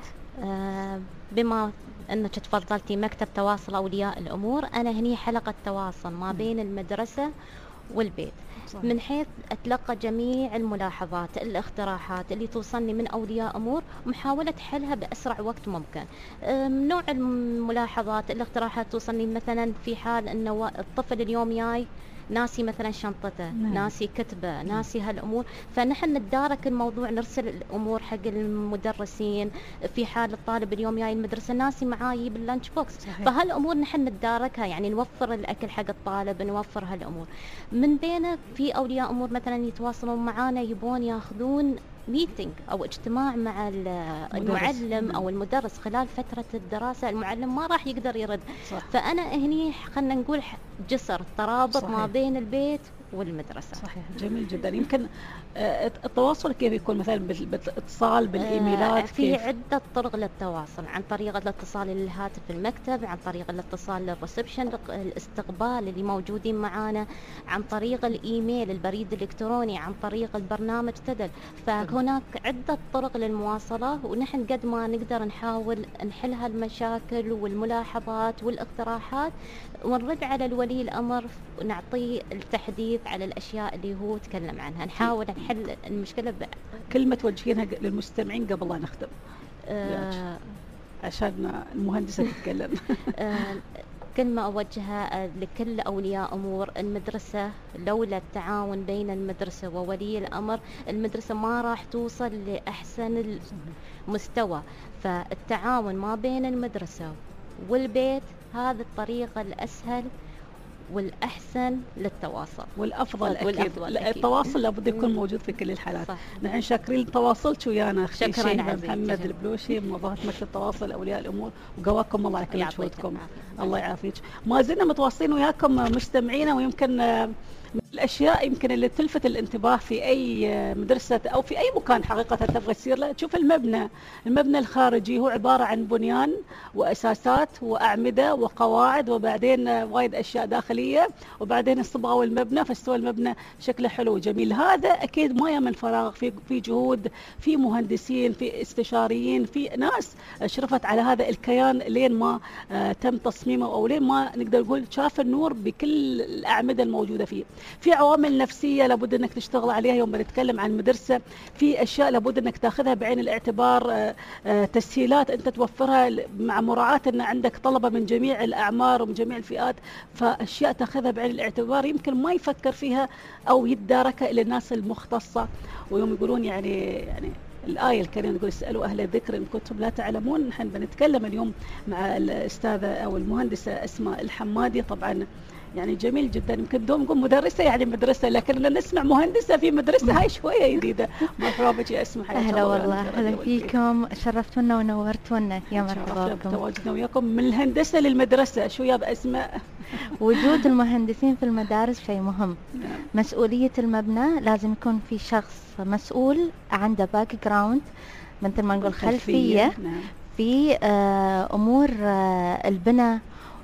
بما أنك تفضلتي مكتب تواصل أولياء الأمور، أنا هني حلقة تواصل ما بين المدرسة والبيت. صحيح. من حيث أتلقى جميع الملاحظات الاقتراحات اللي توصلني من أولياء أمور، محاولة حلها بأسرع وقت ممكن. نوع الملاحظات الاقتراحات توصلني مثلا في حال أنه الطفل اليوم جاي ناسي مثلا شنطته، ناسي كتبه، ناسي هالأمور، فنحن نتدارك الموضوع، نرسل الأمور حق المدرسين. في حال الطالب اليوم جاي المدرسة ناسي معاه يجيب اللانش بوكس، فهالأمور نحن نتداركها، يعني نوفر الأكل حق الطالب، نوفر هالأمور. من بينه في أولياء أمور مثلا يتواصلون معانا يبون ياخذون ميتينج أو اجتماع مع المعلم أو المدرس خلال فترة الدراسة. المعلم ما راح يقدر يرد. صح. فأنا هني خلنا نقول جسر الترابط. صحيح. ما بين البيت والمدرسة. صحيح. جميل جدا. يمكن التواصل كيف يكون مثلا بالاتصال بالايميلات؟ في عدة طرق للتواصل، عن طريق الاتصال للهاتف المكتب، عن طريق الاتصال للريسبشن الاستقبال اللي موجودين معانا، عن طريق الايميل البريد الالكتروني، عن طريق البرنامج تدل. فهناك عدة طرق للمواصلة، ونحن قد ما نقدر نحاول نحل هالمشاكل والملاحظات والاقتراحات، ونرد على الولي الأمر ونعطيه التحديث على الأشياء اللي هو تكلم عنها، نحاول نحل المشكلة كلمة توجهينها للمستمعين قبل لا نختم عشان المهندسة تتكلم. كلمة أوجهها لكل أولياء أمور المدرسة، لولا التعاون بين المدرسة وولي الأمر المدرسة ما راح توصل لأحسن المستوى. فالتعاون ما بين المدرسة والبيت هذه الطريقة الأسهل والأحسن للتواصل والأفضل أكيد. التواصل لابد يكون موجود في كل الحالات. نحن شاكرين تواصلت ويانا أختي شيماء محمد البلوشي موظفة مكتب التواصل أولياء الأمور، وقواكم الله على كل جهودكم. الله يعافيك. ما زلنا متواصلين وياكم مستمعينا، ويمكن من الأشياء يمكن اللي تلفت الانتباه في أي مدرسة أو في أي مكان حقيقة تبغى تصير له، تشوف المبنى الخارجي هو عبارة عن بنيان وأساسات وأعمدة وقواعد، وبعدين وايد أشياء داخلية، وبعدين الصبغة المبنى، فاستوى المبنى شكله حلو وجميل. هذا أكيد ما يمن فراغ، في جهود، في مهندسين، في استشاريين، في ناس شرفت على هذا الكيان لين ما تم تصميمه، أو لين ما نقدر نقول شاف النور بكل الأعمدة الموجودة فيه. في عوامل نفسية لابد انك تشتغل عليها يوم بنتكلم عن مدرسة، في اشياء لابد انك تاخذها بعين الاعتبار، تسهيلات انت توفرها مع مراعاة ان عندك طلبة من جميع الاعمار ومن جميع الفئات، فاشياء تاخذها بعين الاعتبار يمكن ما يفكر فيها او يتداركها الا الناس المختصة. ويوم يقولون يعني الآية الكريمة تقول اسألوا أهل الذكر إن كنتم لا تعلمون. نحن بنتكلم اليوم مع الأستاذة أو المهندسة أسماء الحمادي. طبعا يعني جميل جدا، يمكن دوم نقول مدرسة يعني مدرسة، لكن نسمع مهندسة في مدرسة هاي شوية جديدة. مرحبا بك يا أسماء. أهلا والله، أهلا فيكم، شرفتونا ونورتونا. يا مرحبا بكم. تواجدنا وياكم من الهندسة للمدرسة. شو يا بأسماء؟ وجود المهندسين في المدارس شيء مهم. مسؤولية المبنى لازم يكون في شخص مسؤول عنده باك جراوند، مثل ما نقول خلفية في أمور البناء،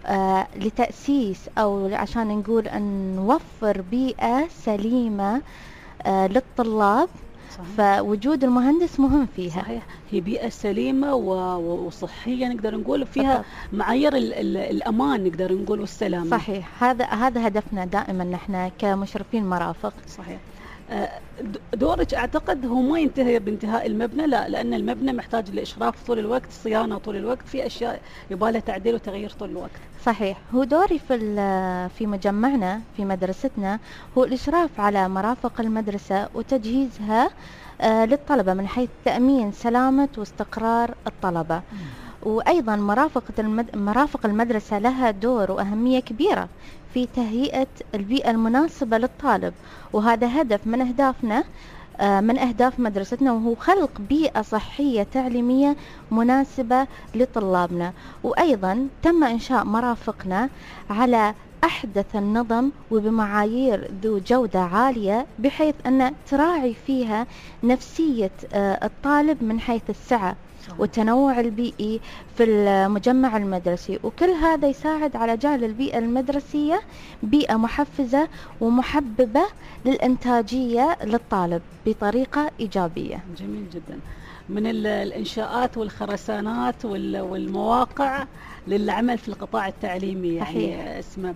لتأسيس أو عشان نقول أن نوفر بيئة سليمة للطلاب. فوجود المهندس مهم فيها. صحيح، هي بيئة سليمة وصحية نقدر نقول، فيها معايير الأمان نقدر نقول والسلامة. صحيح، هذا هدفنا دائما نحن كمشرفين مرافق. صحيح. دورك أعتقد هو ما ينتهي بانتهاء المبنى، لا، لأن المبنى محتاج لإشراف طول الوقت، صيانة طول الوقت، في أشياء يبالها تعديل وتغيير طول الوقت. صحيح. هو دوري في مجمعنا في مدرستنا هو الإشراف على مرافق المدرسة وتجهيزها للطلبة من حيث تأمين سلامة واستقرار الطلبة. وأيضا مرافق المدرسة لها دور وأهمية كبيرة في تهيئة البيئة المناسبة للطالب، وهذا هدف من أهدافنا من أهداف مدرستنا، وهو خلق بيئة صحية تعليمية مناسبة لطلابنا. وأيضا تم إنشاء مرافقنا على أحدث النظم وبمعايير ذو جودة عالية، بحيث أن تراعي فيها نفسية الطالب من حيث السعة والتنوع البيئي في المجمع المدرسي. وكل هذا يساعد على جعل البيئة المدرسية بيئة محفزة ومحببة للإنتاجية للطالب بطريقة إيجابية. جميل جدا. من الإنشاءات والخرسانات والمواقع للعمل في القطاع التعليمي، يعني اسمه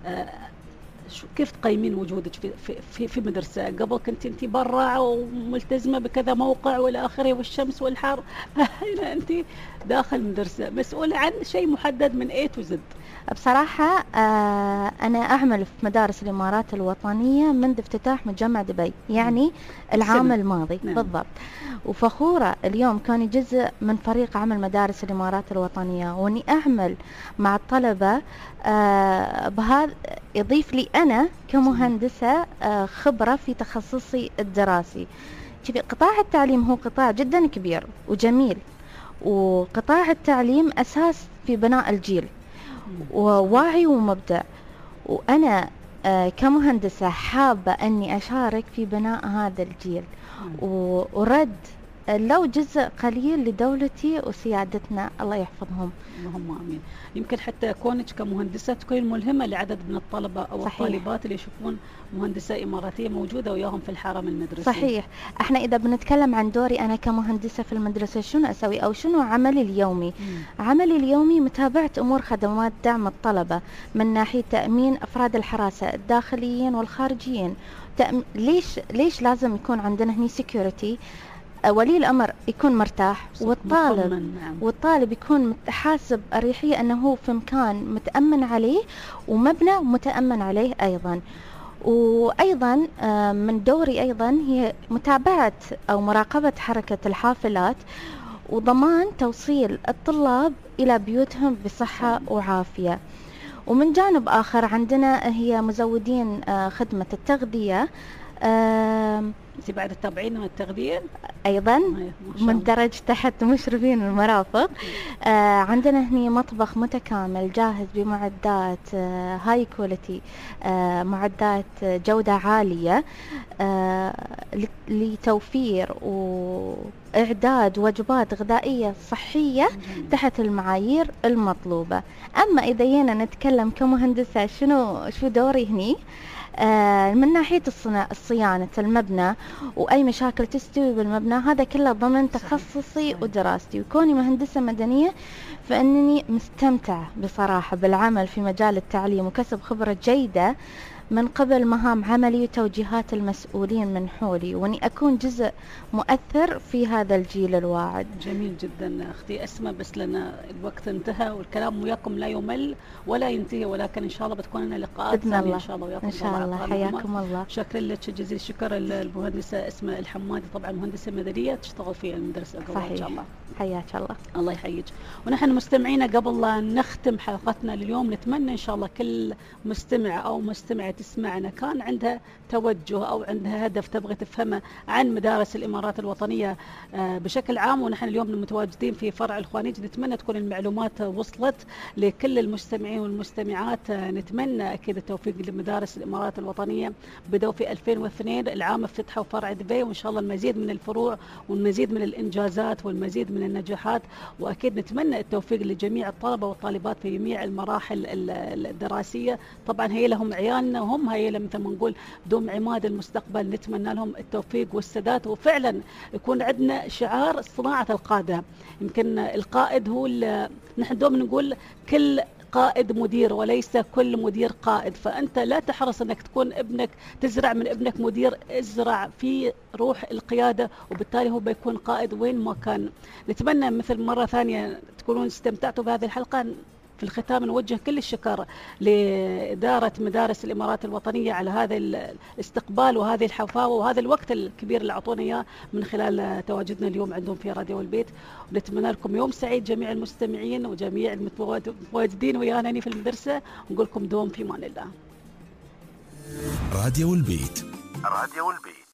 كيف تقيمين وجودك في مدرسة؟ قبل كنت انت برا وملتزمة بكذا موقع والى اخره والشمس والحر، هنا انت داخل مدرسة مسؤولة عن شيء محدد من A to Z. بصراحة أنا أعمل في مدارس الإمارات الوطنية منذ افتتاح مجمع دبي، يعني العام الماضي. نعم. بالضبط. وفخورة اليوم كوني جزء من فريق عمل مدارس الإمارات الوطنية، وأني أعمل مع الطلبة بهذا يضيف لي أنا كمهندسة خبرة في تخصصي الدراسي. قطاع التعليم هو قطاع جدا كبير وجميل، وقطاع التعليم أساس في بناء الجيل وواعي ومبدع، وأنا كمهندسة حابة أني أشارك في بناء هذا الجيل ورد لو جزء قليل لدولتي وسيادتنا الله يحفظهم. اللهم امين. يمكن حتى كونك كمهندسه تكون ملهمه لعدد من الطلبه او صحيح. الطالبات اللي يشوفون مهندسه اماراتيه موجوده وياهم في الحرم المدرسي. صحيح. احنا اذا بنتكلم عن دوري انا كمهندسه في المدرسه شنو اسوي او شنو عملي اليومي؟ عملي اليومي متابعه امور خدمات دعم الطلبه من ناحيه تامين افراد الحراسه الداخليين والخارجيين. ليش لازم يكون عندنا هني سيكوريتي؟ ولي الأمر يكون مرتاح والطالب يكون حاسب أريحية أنه هو في مكان متأمن عليه ومبنى متأمن عليه أيضا. وأيضا من دوري أيضا هي متابعة أو مراقبة حركة الحافلات وضمان توصيل الطلاب إلى بيوتهم بصحة وعافية. ومن جانب آخر عندنا هي مزودين خدمة التغذية. انت بعد التابعين من التغذية ايضا مندرج تحت مشرفين المرافق. عندنا هني مطبخ متكامل جاهز بمعدات هاي كواليتي، معدات جودة عالية لتوفير وإعداد وجبات غذائية صحية تحت المعايير المطلوبة. أما إذا جينا نتكلم كمهندسة شو دوري هني؟ من ناحية صيانة المبنى وأي مشاكل تستوي بالمبنى، هذا كله ضمن تخصصي ودراستي. وكوني مهندسة مدنية فإنني مستمتعة بصراحة بالعمل في مجال التعليم وكسب خبرة جيدة من قبل مهام عملي وتوجيهات المسؤولين من حولي، واني اكون جزء مؤثر في هذا الجيل الواعد. جميل جدا اختي اسماء، بس لنا الوقت انتهى والكلام وياكم لا يمل ولا ينتهي، ولكن ان شاء الله بتكون لنا لقاءات ثانيه ان شاء الله وياكم ان شاء الله. حياكم الله. شكرا لك جزيل الشكر المهندسه اسماء الحمادي، طبعا مهندسه مدنيه تشتغل في المدرسه صحيح. ان شاء الله. حياك الله. الله يحييك. ونحن مستمعينا قبل لا نختم حلقتنا لليوم نتمنى ان شاء الله كل مستمع او مستمعه تسمعنا كان عندها توجه او عندها هدف تبغى تفهمه عن مدارس الامارات الوطنيه بشكل عام، ونحن اليوم متواجدين في فرع الخوانيج، نتمنى تكون المعلومات وصلت لكل المستمعين والمستمعات. نتمنى اكيد التوفيق لمدارس الامارات الوطنيه. بدأوا في 2002 العام افتتحوا فرع دبي، وان شاء الله المزيد من الفروع والمزيد من الانجازات والمزيد من النجاحات، واكيد نتمنى التوفيق لجميع الطلبه والطالبات في جميع المراحل الدراسيه. طبعا هي لهم عيالنا وهم هي مثل ما نقول دوم عماد المستقبل، نتمنى لهم التوفيق والسداد، وفعلا يكون عندنا شعار صناعه القاده. يمكن القائد هو نحن دوم نقول كل قائد مدير وليس كل مدير قائد، فأنت لا تحرص أنك تكون ابنك تزرع من ابنك مدير، ازرع في روح القيادة وبالتالي هو بيكون قائد وين ما كان. نتمنى مثل مرة ثانية تكونون استمتعتوا بهذه الحلقة. في الختام نوجه كل الشكر لإدارة مدارس الإمارات الوطنية على هذا الاستقبال وهذه الحفاوة وهذا الوقت الكبير اللي أعطونا إياه من خلال تواجدنا اليوم عندهم في راديو البيت. ونتمنى لكم يوم سعيد جميع المستمعين وجميع المتواجدين ويانا في المدرسة، ونقول لكم دوم في امان الله. راديو البيت. راديو البيت.